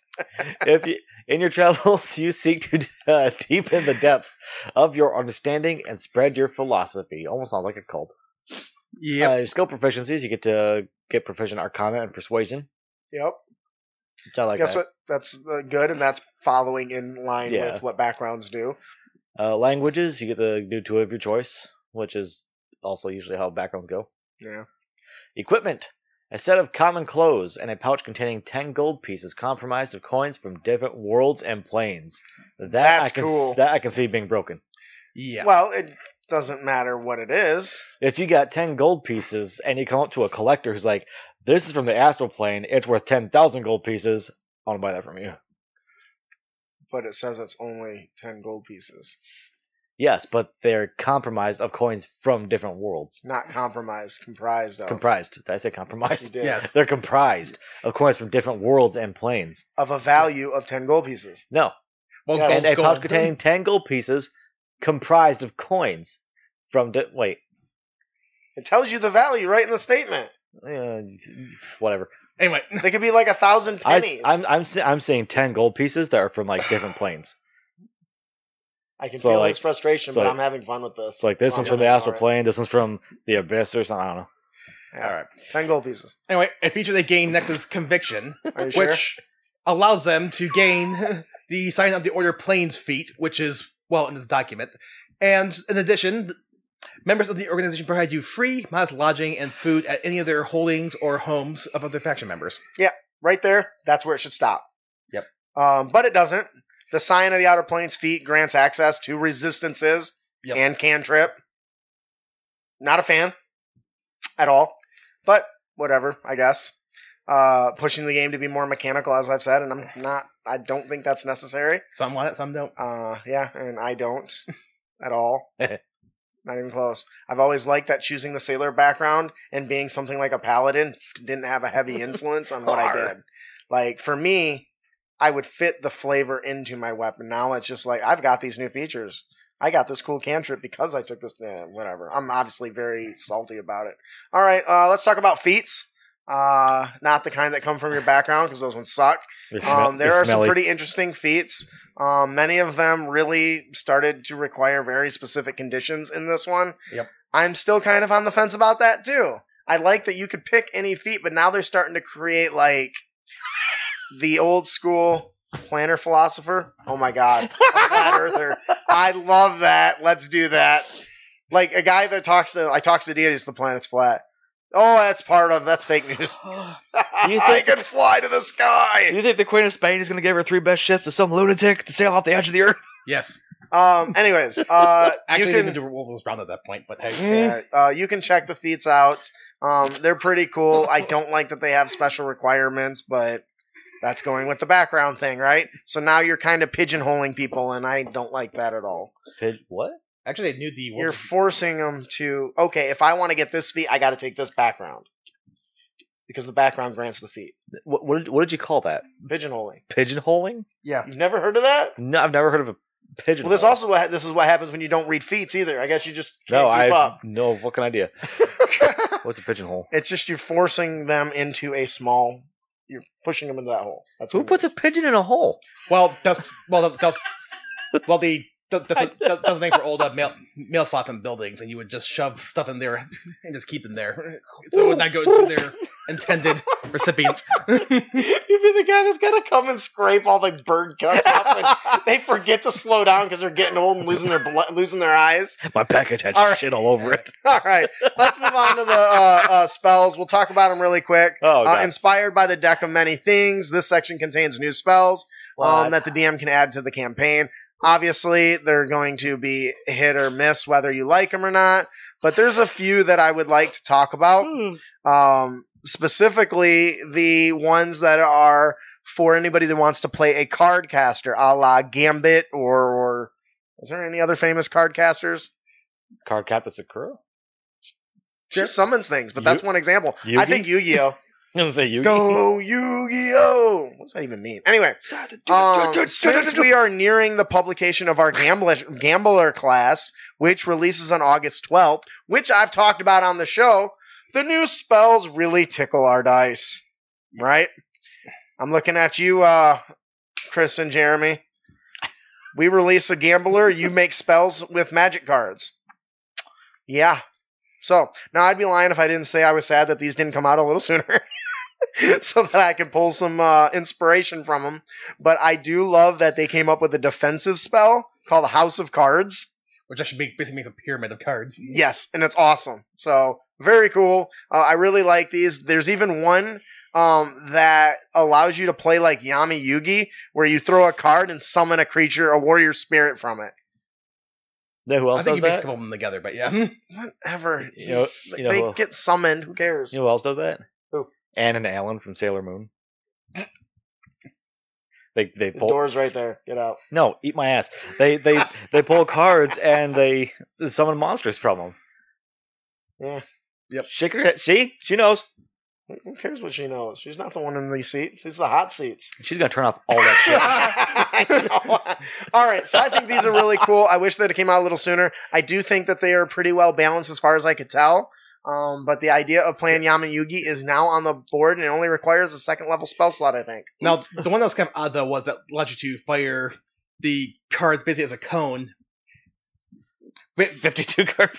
If you, in your travels, you seek to uh, deepen the depths of your understanding and spread your philosophy. Almost sounds like a cult. Yep. Uh, your skill proficiencies, you get to get proficient arcana and persuasion. Yep. Which I like Guess that. what? That's uh, good, and that's following in line Yeah. with what backgrounds do. Uh, languages, you get to do two of your choice, which is also usually how backgrounds go. Yeah. Equipment. A set of common clothes and a pouch containing ten gold pieces comprised of coins from different worlds and planes. That That's I can, cool. That I can see being broken. Yeah. Well, it doesn't matter what it is. If you got ten gold pieces and you come up to a collector who's like, this is from the astral plane, it's worth ten thousand gold pieces, I want to buy that from you. But it says it's only ten gold pieces. Yes, but they're compromised of coins from different worlds. Not compromised, comprised of. Comprised. Did I say You compromised? did. Yes. They're comprised of coins from different worlds and planes. Of a value of ten gold pieces. No. Well, Yeah, gold's And a gold. pouch containing ten gold pieces comprised of coins from... Di- wait. It tells you the value right in the statement. Uh, whatever. Anyway, They could be like a thousand I, pennies. I'm, I'm, sa- I'm saying ten gold pieces that are from like different planes. I can so, feel like- his frustration, so, but like- I'm having fun with this. It's like this So one's I'm from the gonna astral ignore it. plane, this one's from the abyss or something. I don't know. Yeah. all right. Ten gold pieces. Anyway, a feature they gain next is Conviction, Are you sure? which allows them to gain the Sign of the Order Planes feat, which is, well, in this document. And in addition, members of the organization provide you free, modest lodging and food at any of their holdings or homes of other faction members. Right there, that's where it should stop. Yep. Um, but it doesn't. The Sign of the Outer Planes feat grants access to resistances Yep. and cantrip. Not a fan at all, but whatever, I guess. Uh, pushing the game to be more mechanical, as I've said, and I'm not. I don't think that's necessary. Some want it, some don't. Uh, yeah, and I don't at all. Not even close. I've always liked that choosing the sailor background and being something like a paladin didn't have a heavy influence on what I did. Like, for me, I would fit the flavor into my weapon. Now it's just like, I've got these new features. I got this cool cantrip because I took this, eh, whatever. I'm obviously very salty about it. All right, uh, let's talk about feats. Uh, not the kind that come from your background because those ones suck. They're sme- Um, there they're are some smelly. pretty interesting feats. Um, many of them really started to require very specific conditions in this one. Yep. I'm still kind of on the fence about that too. I like that you could pick any feat, but now they're starting to create like the old school planner philosopher. Oh my god, a flat earther. I love that. Let's do that. Like a guy that talks to, I talks to deities. The planet's flat. Oh, that's part of that's fake news. You I think- can fly to the sky. You think the Queen of Spain is going to give her three best ships to some lunatic to sail off the edge of the earth? Yes. Um. Anyways, uh, Actually, you they can didn't do what was round at that point, but hey. yeah, uh, you can check the feats out. Um, they're pretty cool. I don't like that they have special requirements, but that's going with the background thing, right? So now you're kind of pigeonholing people, and I don't like that at all. Pid- what? Actually, they knew the... You're forcing them to, okay, if I want to get this feat, I got to take this background. Because the background grants the feat. What, what, did, what did you call that? Pigeonholing. Pigeonholing? Yeah. You've never heard of that? No, I've never heard of a pigeonhole. Well, this also what, this is what happens when you don't read feats either. I guess you just can't No, I keep up. have no fucking idea. What's a pigeonhole? It's just you're forcing them into a small. You're pushing them into that hole. That's Who what it puts a is. pigeon in a hole? Well, that's... Well, that's... Well, the... That's, that's, that's made for old uh, mail, mail slots in buildings, and you would just shove stuff in there and just keep them there. So it would not go to their intended recipient. You'd be the guy that's gotta come and scrape all the bird guts off. And they forget to slow down because they're getting old and losing their blood, losing their eyes. My package had All right. shit all over it. All right, let's move on to the uh, uh, spells. We'll talk about them really quick. Oh, uh, God. inspired by the deck of many things, this section contains new spells um, What? that the D M can add to the campaign. Obviously, they're going to be hit or miss whether you like them or not. But there's a few that I would like to talk about. Um, specifically, the ones that are for anybody that wants to play a card caster, a la Gambit, or, or is there any other famous card casters? Card Captain Sakura? She summons things, but that's Yu- one example. I Yugi? think Yu-Gi-Oh! I'm going to say Yugi. Go Yu-Gi-Oh! What's that even mean? Anyway, um, since we are nearing the publication of our Gambler, Gambler class, which releases on August twelfth, which I've talked about on the show, the new spells really tickle our dice, right? I'm looking at you, uh, Chris and Jeremy. We release a Gambler, you make spells with magic cards. Yeah. So, now I'd be lying if I didn't say I was sad that these didn't come out a little sooner. So that I can pull some uh, inspiration from them. But I do love that they came up with a defensive spell called House of Cards. Which actually make, basically makes a pyramid of cards. Yes, and it's awesome. So, very cool. Uh, I really like these. There's even one um, that allows you to play like Yami Yugi, where you throw a card and summon a creature, a warrior spirit from it. Know who else I think does you mix a that? couple of them together, but yeah. Whatever. You know- Like, you know they who- get summoned. Who cares? You know who else does that? Who? Ann and Alan from Sailor Moon. They they The pull. door's right there. Get out. No, eat my ass. They they they pull cards and they summon monsters from them. Yeah. Yep. Shake her head. See, she knows. Who cares what she knows? She's not the one in these seats. These are the hot seats. She's gonna turn off all that I know. All right, so I think these are really cool. I wish that it came out a little sooner. I do think that they are pretty well balanced as far as I could tell. Um, but the idea of playing Yamayugi is now on the board, and it only requires a second level spell slot, I think. Now, the one that was kind of odd, though, was that allowed you to fire the cards basically as a cone. shit. Fifty-two card.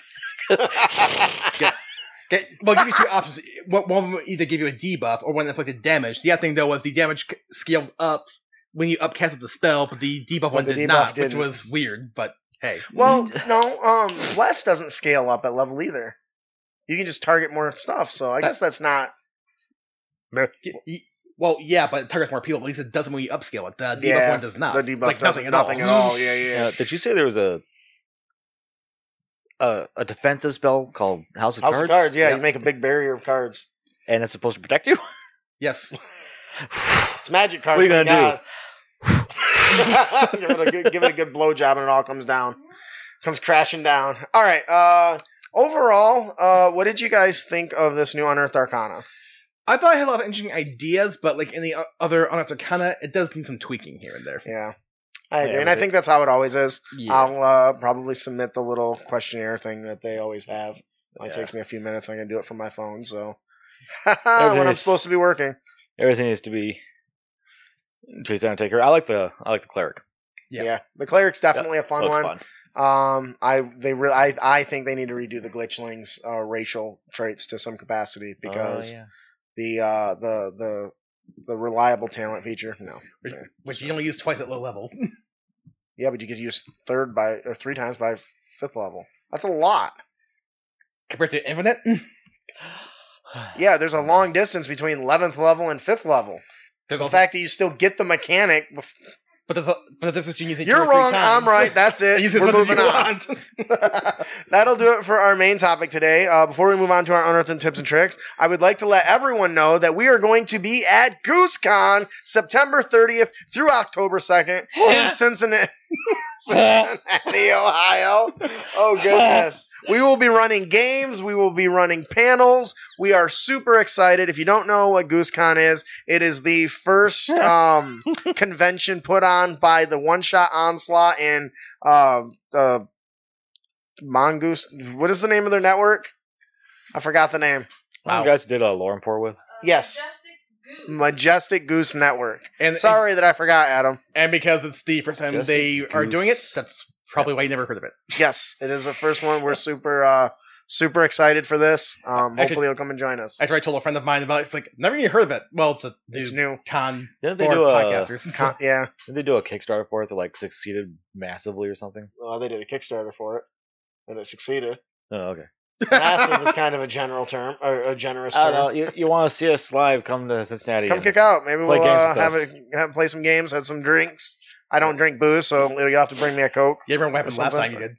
Okay, well, give you two options. One one will either give you a debuff or one that inflicted damage. The other thing, though, was the damage c- scaled up when you upcasted the spell, but the debuff one the did debuff not, didn't. which was weird, but hey. Well, no, um, Bless doesn't scale up at level either. You can just target more stuff, so I That- guess that's not. Y- y- Well, yeah, but it targets more people. At least it doesn't when you upscale it. The debuff Yeah, one does not. The debuff like does nothing at nothing all. at all. Yeah, yeah. Uh, did you say there was a a, a defensive spell called House of House Cards? of Cards, yeah, Yep. you make a big barrier of cards. And it's supposed to protect you. Yes. It's magic cards. What are you thank gonna God. give it a good, give it a good blowjob, and it all comes down, comes crashing down. All right. Uh, overall, uh, what did you guys think of this new Unearthed Arcana? I thought I had a lot of interesting ideas, but like in the o- other Unearthed Arcana, it does need some tweaking here and there. Yeah, I agree, Yeah, and I was it- think that's how it always is. Yeah. I'll uh, probably submit the little questionnaire thing that they always have. It Yeah. takes me a few minutes. I can do it from my phone, so Everything when I'm is- supposed to be working. Everything needs to be to kind of take care. I like the I like the cleric. Yeah. Yeah, the cleric's definitely a fun Looks one. fun. Um, I they re- I I think they need to redo the glitchlings uh, racial traits to some capacity because Oh, yeah. the uh the the the reliable talent feature no Which, Yeah. which you only use twice at low levels. yeah but you could use third by or three times by fifth level. That's a lot. Compared to Infinite? Yeah, there's a long distance between eleventh level and fifth level. There's The also, fact that you still get the mechanic. Bef- but there's a, but the difference between using two You're or three wrong. times. I'm right. That's it. Use as We're much as moving you on. want. That'll do it for our main topic today. Uh, before we move on to our unearthed and tips and tricks, I would like to let everyone know that we are going to be at GooseCon September thirtieth through October second in Cincinnati, Cincinnati, Ohio. Oh, goodness. We will be running games. We will be running panels. We are super excited. If you don't know what GooseCon is, it is the first um, convention put on by the One Shot Onslaught and uh, the Mongoose. What is the name of their network? I forgot the name. Wow. You guys did a lore pour with? Yes. Majestic Goose. Majestic Goose Network. And, Sorry that I forgot, Adam. And because it's the first time Just they a are goose. doing it, that's probably why you never heard of it. Yes, it is the first one. We're super uh, super excited for this. Um, Actually- hopefully, he'll come and join us. After I told a friend of mine about it, it's like, never even heard of it. Well, it's a new, It's new. con Didn't they for do a- podcasters. Con- yeah. Did they do a Kickstarter for it that like succeeded massively or something? Well, they did a Kickstarter for it, and it succeeded. Oh, okay. Massive is kind of a general term, or a generous I term. don't know. You, you want to see us live? Come to Cincinnati. Come and- kick out. Maybe play we'll games uh, with have us. a have, play some games, have some drinks. I don't drink booze, so you'll have to bring me a Coke. You remember what happened Or last time something. you did?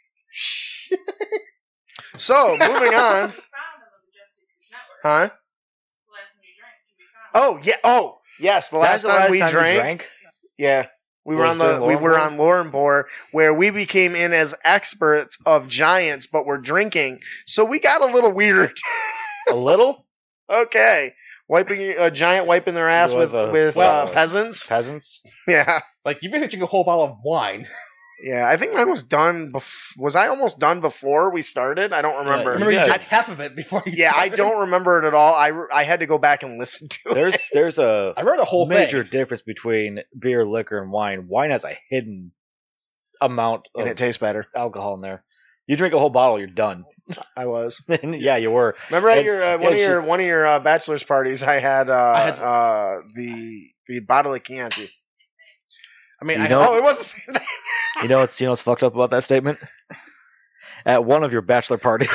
So, moving on. Can be found on the Majestic Goose Network. Huh? The last time you drank can be found. Oh, yeah. Oh, yes. The last That's the time last we time you drank, drank? yeah. We were Was on the during we Lauren were Boar? on Lauren Boar, where we became in as experts of giants, but we're drinking. So we got a little weird. A little? Okay. Wiping a giant wiping their ass with With, uh, with well, uh, peasants. Peasants? Yeah. Like, you basically drink a whole bottle of wine. Yeah, I think mine was done. Bef- was I almost done before we started? I don't remember. I remember Yeah. you drank half of it before you Yeah, I started. don't remember it at all. I, re- I had to go back and listen to it. There's there's a I remember the whole major thing. difference between beer, liquor, and wine. Wine has a hidden amount of And it tastes better. alcohol in there. You drink a whole bottle, you're done. I was. Yeah, you were. Remember at And- your uh, one yeah, of it's your just- one of your uh, bachelor's parties, I had, uh, I had- uh, the the bottle of Chianti. I mean, You I know- Oh, it was. You know what's you know what's fucked up about that statement? At one of your bachelor parties,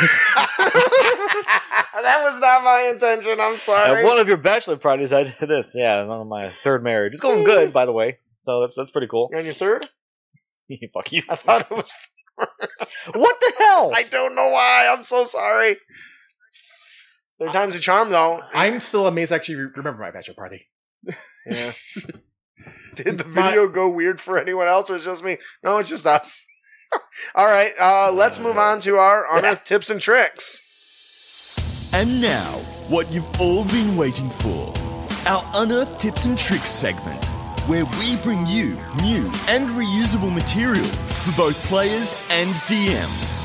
That was not my intention. I'm sorry. at one of your bachelor parties, I did this. Yeah, on my third marriage. It's going good, by the way. So that's that's pretty cool. You're on your third? Fuck you. I thought it was. What the hell? I don't know why. I'm so sorry. There are times of charm, though. I'm still amazed I actually re- remember my bachelor party. Yeah. Did the video go weird for anyone else, or it's just me? No, it's just us. All right, uh, let's move on to our Unearthed tips and tricks. And now, what you've all been waiting for. Our Unearthed Tips and Tricks segment, where we bring you new and reusable material for both players and D Ms.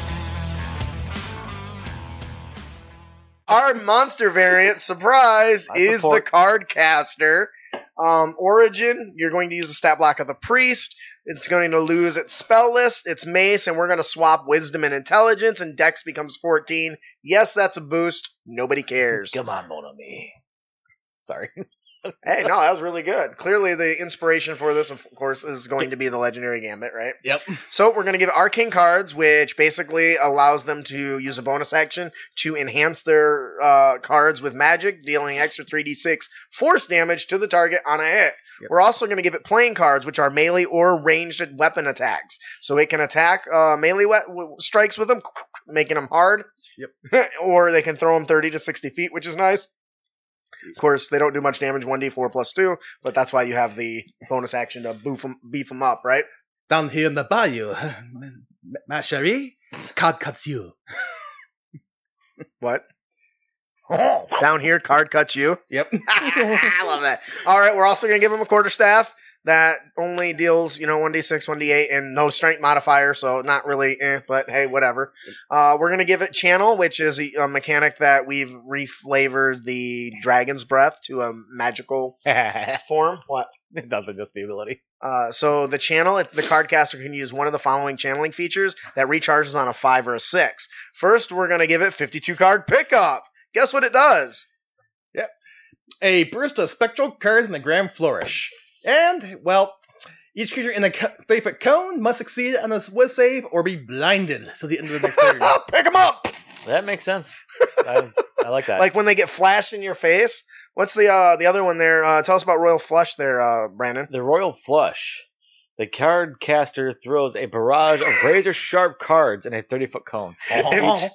Our monster variant, surprise, That's is the the fork. Card Caster. Um, origin, you're going to use the stat block of the Priest. It's going to lose its spell list, its mace, and we're going to swap Wisdom and Intelligence, and Dex becomes fourteen. Yes, that's a boost. Nobody cares. Come on, mon ami. Sorry. Hey, no, that was really good. Clearly, the inspiration for this, of course, is going to be the Legendary Gambit, right? Yep. So we're going to give Arcane cards, which basically allows them to use a bonus action to enhance their uh, cards with magic, dealing extra three d six force damage to the target on a hit. Yep. We're also going to give it playing cards, which are melee or ranged weapon attacks. So it can attack uh, melee we- w- strikes with them, making them hard. Yep. Or they can throw them thirty to sixty feet, which is nice. Of course, they don't do much damage, one d four plus two, but that's why you have the bonus action to boof 'em, beef them up, right? Down here in the bayou, ma chérie, card cuts you. What? Down here, card cuts you. Yep. I love that. All right, we're also going to give him a quarterstaff that only deals, you know, one d six, one d eight, and no strength modifier, so not really, eh, but hey, whatever. Uh, we're going to give it Channel, which is a, a mechanic that we've reflavored the Dragon's Breath to a magical form. What? Nothing, just the ability. Uh, so the channel, the card caster can use one of the following channeling features that recharges on a five or a six. First, we're going to give it fifty-two card pickup. Guess what it does? Yep. A burst of spectral cards in the Grand Flourish. And, well, each creature in the thirty-foot cone must succeed on a whiz save or be blinded till the end of the next turn. Pick them up! That makes sense. I, I like that. Like when they get flashed in your face. What's the uh, the other one there? Uh, tell us about Royal Flush there, uh, Brandon. The Royal Flush. The card caster throws a barrage of razor sharp cards in a thirty-foot cone. Oh.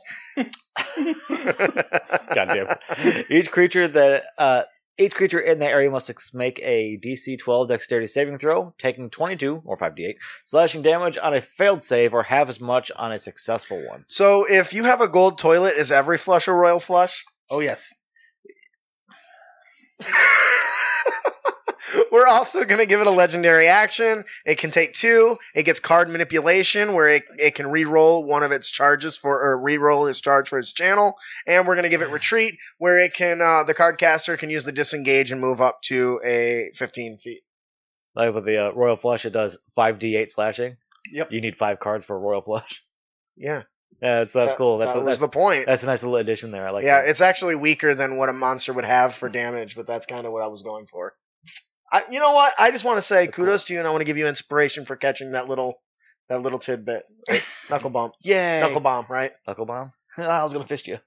Goddamn. Each creature that uh, each creature in the area must ex- make a D C twelve Dexterity saving throw, taking twenty-two or five d eight slashing damage on a failed save, or half as much on a successful one. So if you have a gold toilet, is every flush a Royal Flush? Oh, yes. We're also going to give it a legendary action. It can take two. It gets card manipulation, where it, it can re-roll one of its charges for, or re-roll its charge for its channel. And we're going to give it retreat, where it can, uh, the card caster can use the disengage and move up to a fifteen feet. Like with the uh, Royal Flush, it does five d eight slashing. Yep. You need five cards for a Royal Flush. Yeah. Yeah, that's, that's That- cool. That's that a, was that's, the point. that's a nice little addition there. I like Yeah, that. it's actually weaker than what a monster would have for damage, but that's kind of what I was going for. I, you know what? I just want to say That's kudos to you, and I want to give you inspiration for catching that little that little tidbit. Right? Knuckle bump. Yay. Knuckle bomb, right? Knuckle bomb? I was going to fist you.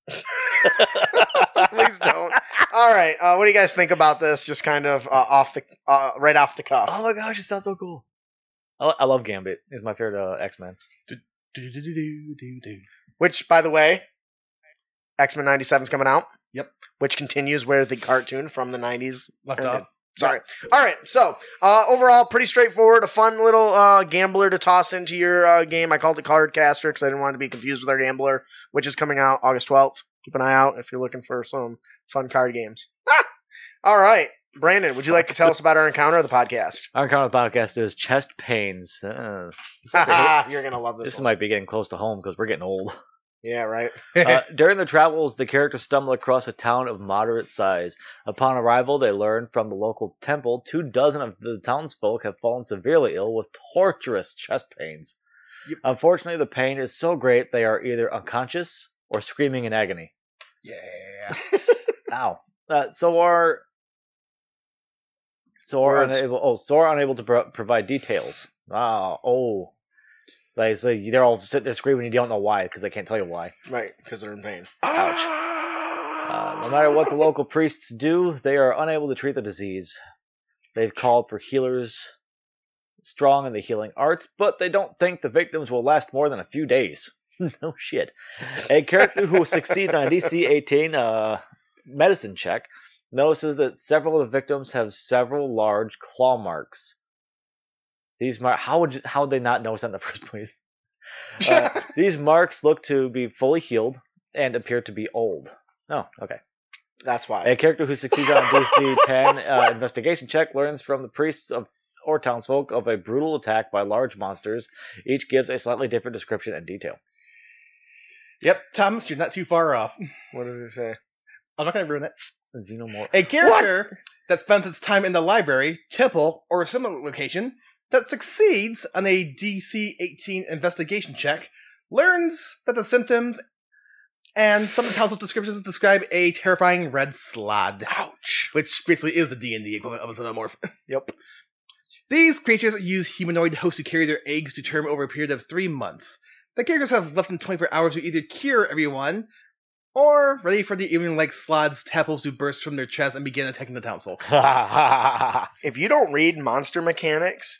Please don't. All right. Uh, what do you guys think about this? Just kind of uh, off the uh, right off the cuff. Oh my gosh, it sounds so cool. I, I love Gambit. He's my favorite uh, X-Men. Do-do-do-do-do-do. Which, by the way, X-Men ninety-seven is coming out. Yep. Which continues where the cartoon from the nineties Left ended. off. Sorry. All right. So uh, overall, pretty straightforward. A fun little uh, gambler to toss into your uh, game. I called it Card Caster because I didn't want to be confused with our gambler, which is coming out August twelfth. Keep an eye out if you're looking for some fun card games. Ah! All right. Brandon, would you like to tell us about our encounter of the podcast? Our encounter podcast is chest pains. Uh, this, might be, You're going to love this, this one. might be getting close to home because we're getting old. Yeah, right. Uh, during their travels, the characters stumble across a town of moderate size. Upon arrival, they learn from the local temple two dozen of the townsfolk have fallen severely ill with torturous chest pains. Yep. Unfortunately, the pain is so great they are either unconscious or screaming in agony. Yeah. Ow. Uh, so are so are Words. unable. Oh, so are unable to pro- provide details. Ah, oh. Like, so they're all sitting there screaming, and you don't know why, because they can't tell you why. Right, because they're in pain. Ouch. Uh, no matter what the local priests do, they are unable to treat the disease. They've called for healers strong in the healing arts, but they don't think the victims will last more than a few days. No shit. A character who succeeds on a D C eighteen uh, medicine check notices that several of the victims have several large claw marks. These mar- how would you, how would they not notice that in the first place? Uh, these marks look to be fully healed and appear to be old. Oh, okay. That's why. A character who succeeds on a D C ten uh, investigation check learns from the priests of or townsfolk of a brutal attack by large monsters. Each gives a slightly different description and detail. Yep, Thomas, you're not too far off. What does it say? I'm not going to ruin it. Xenomorph. A character that spends its time in the library, temple, or a similar location that succeeds on a D C eighteen investigation check learns that the symptoms and some townsfolk descriptions describe a terrifying red slod. Ouch. Which basically is the D and D equivalent of a xenomorph. Yep. These creatures use humanoid hosts to carry their eggs to term over a period of three months. The characters have less than twenty-four hours to either cure everyone, or ready for the evening like slods tadpoles to burst from their chests and begin attacking the townsfolk. If you don't read monster mechanics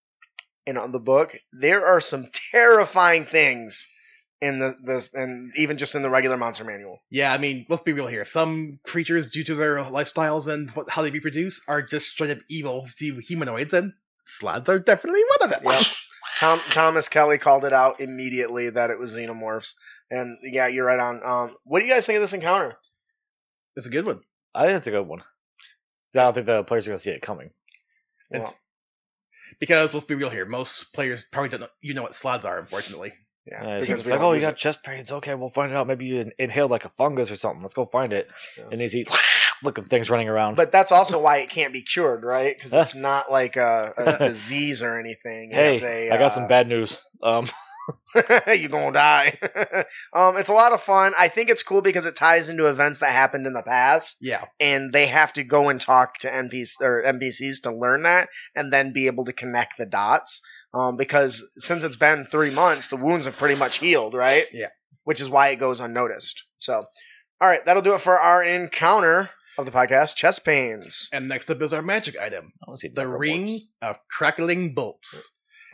in the book, there are some terrifying things in the this and even just in the regular monster manual. Yeah, I mean, let's be real here. Some creatures, due to their lifestyles and what, how they reproduce, are just straight up evil to humanoids, and slods are definitely one of them. Yep. Tom, Thomas Kelly called it out immediately that it was xenomorphs. And yeah, you're right on. Um, what do you guys think of this encounter? It's a good one. I think it's a good one. 'Cause I don't think the players are going to see it coming. Well, It's- because let's be real here. Most players probably don't know, you know what slods are, unfortunately. yeah, Uh, it's because just we like, don't oh, you use got it. chest pains. Okay, we'll find it out. Maybe you in- inhaled like a fungus or something. Let's go find it. Yeah. And these looking things running around. But that's also why it can't be cured, right? Because Huh? it's not like a, a disease or anything. hey, It's a, I got some uh, bad news. Um, you're gonna die. um, it's a lot of fun. I think it's cool because it ties into events that happened in the past, Yeah. and they have to go and talk to N P Cs or N P Cs to learn that, and then be able to connect the dots. Um, because since it's been three months, the wounds have pretty much healed, right? Yeah. Which is why it goes unnoticed. So, all right, that'll do it for our encounter of the podcast, chest pains. And next up is our magic item, I want to see the necromorphs. Ring of Crackling Bolts.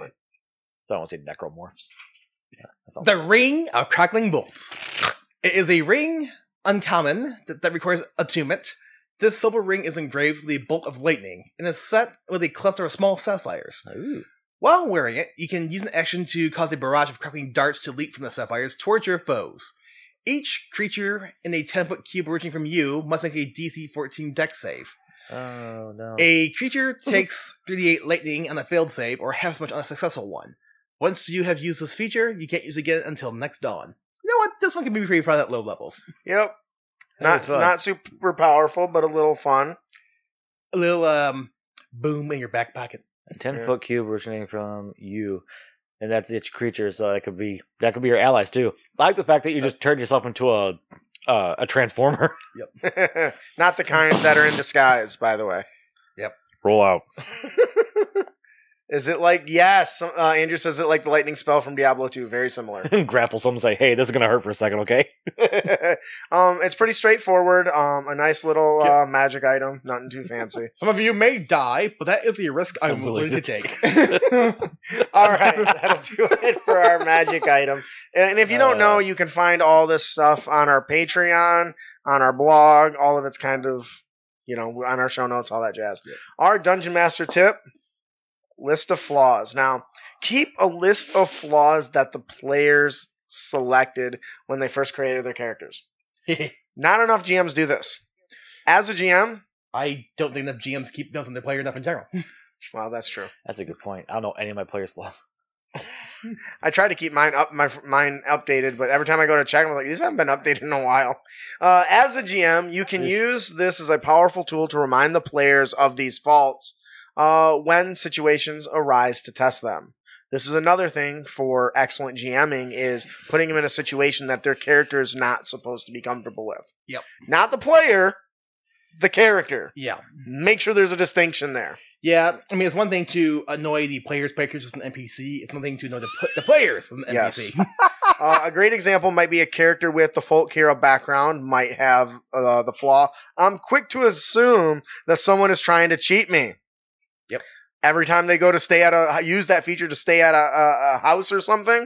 So I want to see necromorphs. Yeah, that sounds The Ring of Crackling Bolts. It is a ring, uncommon, that, that requires attunement. This silver ring is engraved with a bolt of lightning, and is set with a cluster of small sapphires. Ooh. While wearing it, you can use an action to cause a barrage of crackling darts to leap from the sapphires towards your foes. Each creature in a ten-foot cube originating from you must make a D C fourteen dex save. Oh, no. A creature takes three d eight lightning on a failed save, or half as much on a successful one. Once you have used this feature, you can't use it again until next dawn. You know what? This one can be pretty fun at low levels. Yep. Very Not fun. not super powerful, but a little fun. A little um boom in your back pocket. A ten foot cube originating from you, and that's each creature. So that could be that could be your allies too. I like the fact that you just turned yourself into a uh, a transformer. Not the kind that are in disguise, by the way. Roll out. Is it like, yes, uh, Andrew says it like the lightning spell from Diablo two, very similar. Grapple someone and say, hey, this is gonna hurt for a second, okay? um, it's pretty straightforward. Um, a nice little Yeah. uh, magic item, nothing too fancy. Some of you may die, but that is a risk I'm, I'm willing willing to to take. All right, that'll do it for our magic item. And if you don't know, Uh. you can find all this stuff on our Patreon, on our blog. All of it's kind of, you know, on our show notes, all that jazz. Our Dungeon Master tip: list of flaws. Now, keep a list of flaws that the players selected when they first created their characters. Not enough G Ms do this. As a G M, I don't think enough G Ms keep those in their player enough in general. well, that's true. That's a good point. I don't know any of my players' flaws. I try to keep mine up, my mine updated, but every time I go to check, I'm like, these haven't been updated in a while. Uh, as a G M, you can use this as a powerful tool to remind the players of these faults uh, when situations arise to test them. This is another thing for excellent GMing, is putting them in a situation that their character is not supposed to be comfortable with. Yep. Not the player, the character. Yeah. Make sure there's a distinction there. Yeah, I mean, it's one thing to annoy the players by characters with an N P C. It's one thing to annoy the, pl- the players with an Yes. N P C. Uh, a great example might be a character with the folk hero background might have uh, the flaw: I'm quick to assume that someone is trying to cheat me. Yep. Every time they go to stay at a use that feature to stay at a, a, a house or something,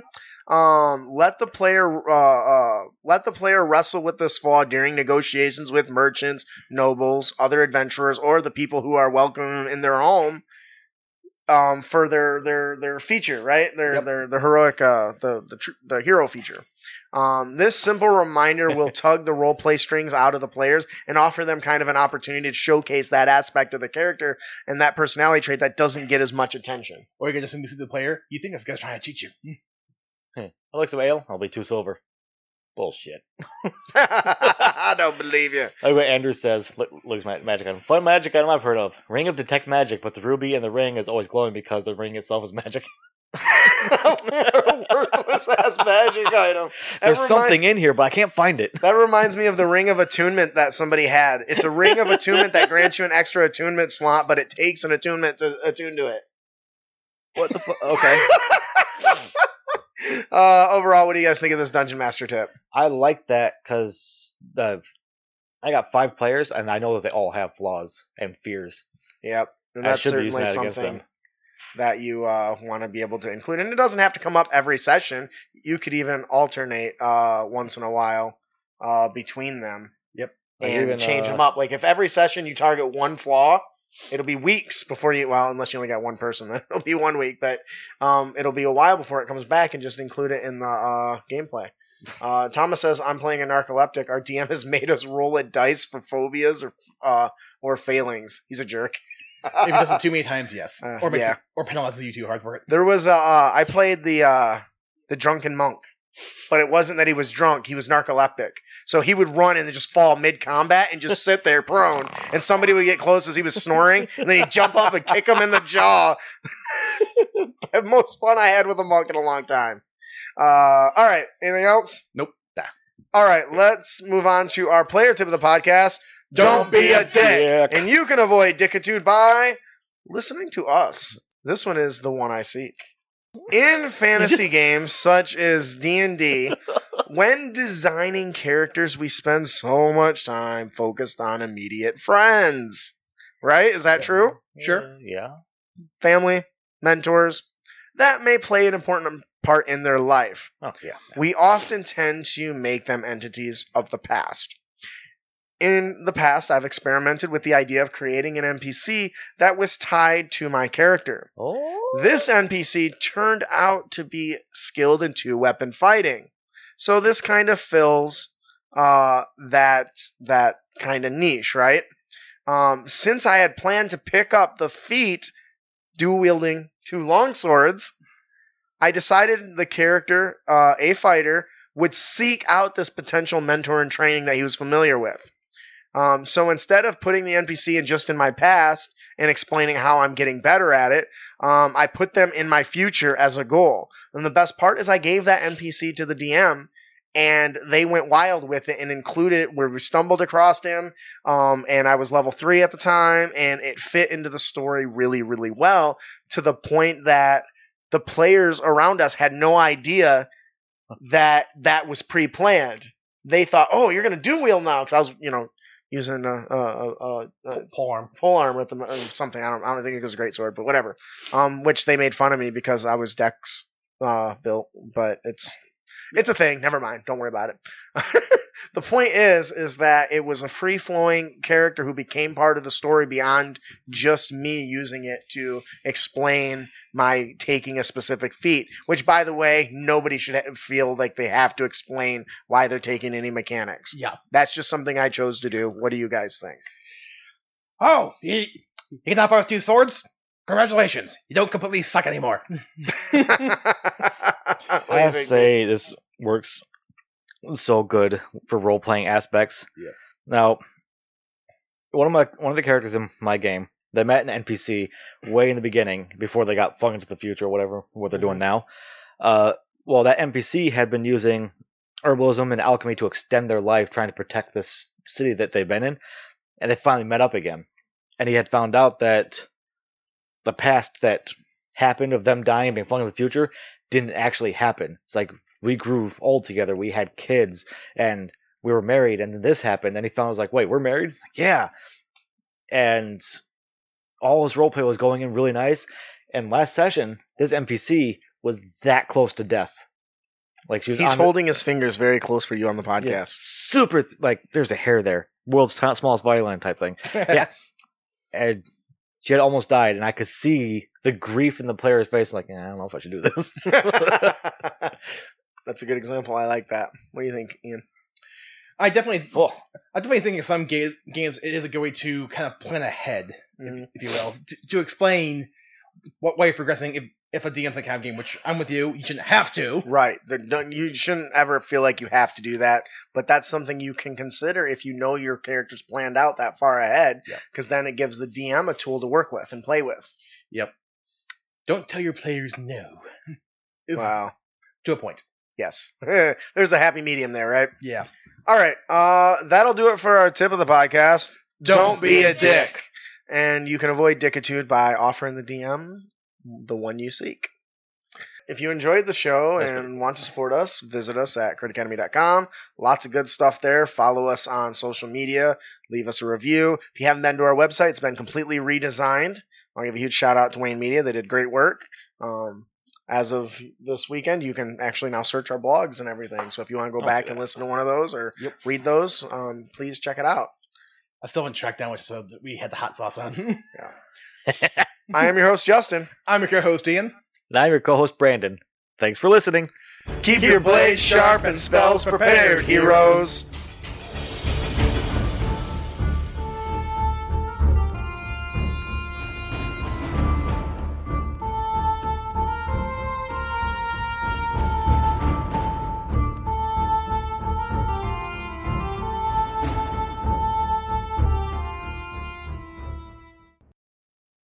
Um, let the player uh, uh, let the player wrestle with this flaw during negotiations with merchants, nobles, other adventurers, or the people who are welcome in their home. Um, for their their their feature, right? Their Yep. their the heroic uh the the tr- the hero feature. Um, this simple reminder will tug the roleplay strings out of the players and offer them kind of an opportunity to showcase that aspect of the character and that personality trait that doesn't get as much attention. Or you can just simply see the player. You think this guy's trying to cheat you? Hey, I like some ale. I'll be two silver. Bullshit. I don't believe you. Like what Andrew says, look, looks my magic item. Fun magic item I've heard of. Ring of detect magic, but the ruby in the ring is always glowing because the ring itself is magic. Worthless ass magic item. That There's remind- something in here, but I can't find it. That reminds me of the ring of attunement that somebody had. It's a ring of attunement that grants you an extra attunement slot, but it takes an attunement to attune to it. What the fuck? Okay. Uh, overall, what do you guys think of this Dungeon Master tip? I like that because uh, I got five players, and I know that they all have flaws and fears. Yep. And I that's should be using certainly that against something them. that you uh, want to be able to include. And it doesn't have to come up every session. You could even alternate uh, once in a while uh, between them. Yep. Like And even, change uh, them up. Like if every session you target one flaw, it'll be weeks before you, well, unless you only got one person, then it'll be one week, but um, it'll be a while before it comes back and just include it in the uh, gameplay. Uh, Thomas says, I'm playing a narcoleptic. Our D M has made us roll a dice for phobias or uh, or failings. He's a jerk. If it does it too many times, yes. Uh, or makes yeah. it, or penalizes you too hard for it. There was, a, uh, I played the uh, the drunken monk, but it wasn't that he was drunk. He was narcoleptic. So he would run and then just fall mid-combat and just sit there prone, and somebody would get close as he was snoring, and then he'd jump up and kick him in the jaw. The most fun I had with a monk in a long time. Uh, all right, anything else? Nope. Nah. All right, let's move on to our player tip of the podcast. Don't be a dick. dick. And you can avoid dickitude by listening to us. This one is the one I seek. In fantasy games such as D and D, when designing characters, we spend so much time focused on immediate friends. Right? Is that true? Sure. Uh, yeah. Family, mentors, that may play an important part in their life. Oh, yeah. We often tend to make them entities of the past. In the past, I've experimented with the idea of creating an N P C that was tied to my character. Oh. This N P C turned out to be skilled in two-weapon fighting. So this kind of fills uh, that that kind of niche, right? Um, since I had planned to pick up the feat dual-wielding two longswords, I decided the character, uh, a fighter, would seek out this potential mentor and training that he was familiar with. Um, so instead of putting the N P C in just in my past and explaining how I'm getting better at it, um, I put them in my future as a goal. And the best part is I gave that N P C to the D M, and they went wild with it and included it where we stumbled across him, um, and I was level three at the time, and it fit into the story really, really well, to the point that the players around us had no idea that that was pre-planned. They thought, oh, you're going to do wheel now, because I was, you know, using a, a, a, a Pole arm. pole arm with them or something. I don't, I don't think it was a great sword, but whatever. Um, which they made fun of me because I was Dex uh, built, but it's it's a thing. Never mind. Don't worry about it. The point is, is that it was a free-flowing character who became part of the story beyond just me using it to explain my taking a specific feat, which, by the way, nobody should ha- feel like they have to explain why they're taking any mechanics. Yeah. That's just something I chose to do. What do you guys think? Oh, you, you can knock off two swords? Congratulations. You don't completely suck anymore. I say this works so good for role playing aspects. Yeah. Now, one of my one of the characters in my game, they met an N P C way in the beginning before they got flung into the future or whatever what they're doing now. Uh, well, that N P C had been using herbalism and alchemy to extend their life, trying to protect this city that they've been in, and they finally met up again. And he had found out that the past that happened of them dying and being flung into the future didn't actually happen. It's like we grew old together, we had kids, and we were married, and then this happened, and he found, I was like, wait, we're married? He's like, yeah. And all his roleplay was going in really nice, and last session, this N P C was that close to death. Like she was He's on the- holding his fingers very close for you on the podcast. yeah, super th- like there's a hair there, world's t- smallest body line type thing. Yeah, and she had almost died, and I could see the grief in the player's face. Like, eh, I don't know if I should do this. That's a good example. I like that. What do you think, Ian? I definitely, Oh, I definitely think in some ga- games it is a good way to kind of plan ahead, Mhm. if, if you will, to, to explain what way you're progressing. If, if a D M's like have a game, which I'm with you, you shouldn't have to. Right. The- don't- You shouldn't ever feel like you have to do that, but that's something you can consider if you know your character's planned out that far ahead, Yeah. because then it gives the D M a tool to work with and play with. Yep. Don't tell your players no. Is Wow. to a point. Yes. There's a happy medium there, right? Yeah. All right. Uh, that'll do it for our tip of the podcast. Don't be a dick. And you can avoid dickitude by offering the D M the one you seek. If you enjoyed the show That's and want to support us, visit us at crit academy dot com. Lots of good stuff there. Follow us on social media. Leave us a review. If you haven't been to our website, it's been completely redesigned. I'll give a huge shout out to Wayne Media. They did great work. Um, as of this weekend, you can actually now search our blogs and everything. So if you want to go Oh, back yeah. and listen to one of those or Yep. read those, um, please check it out. I still haven't tracked down which episode that we had the hot sauce on. I am your host, Justin. I'm your co-host, Ian. and I'm your co-host Brandon. Thanks for listening. Keep your blades sharp and spells prepared, heroes.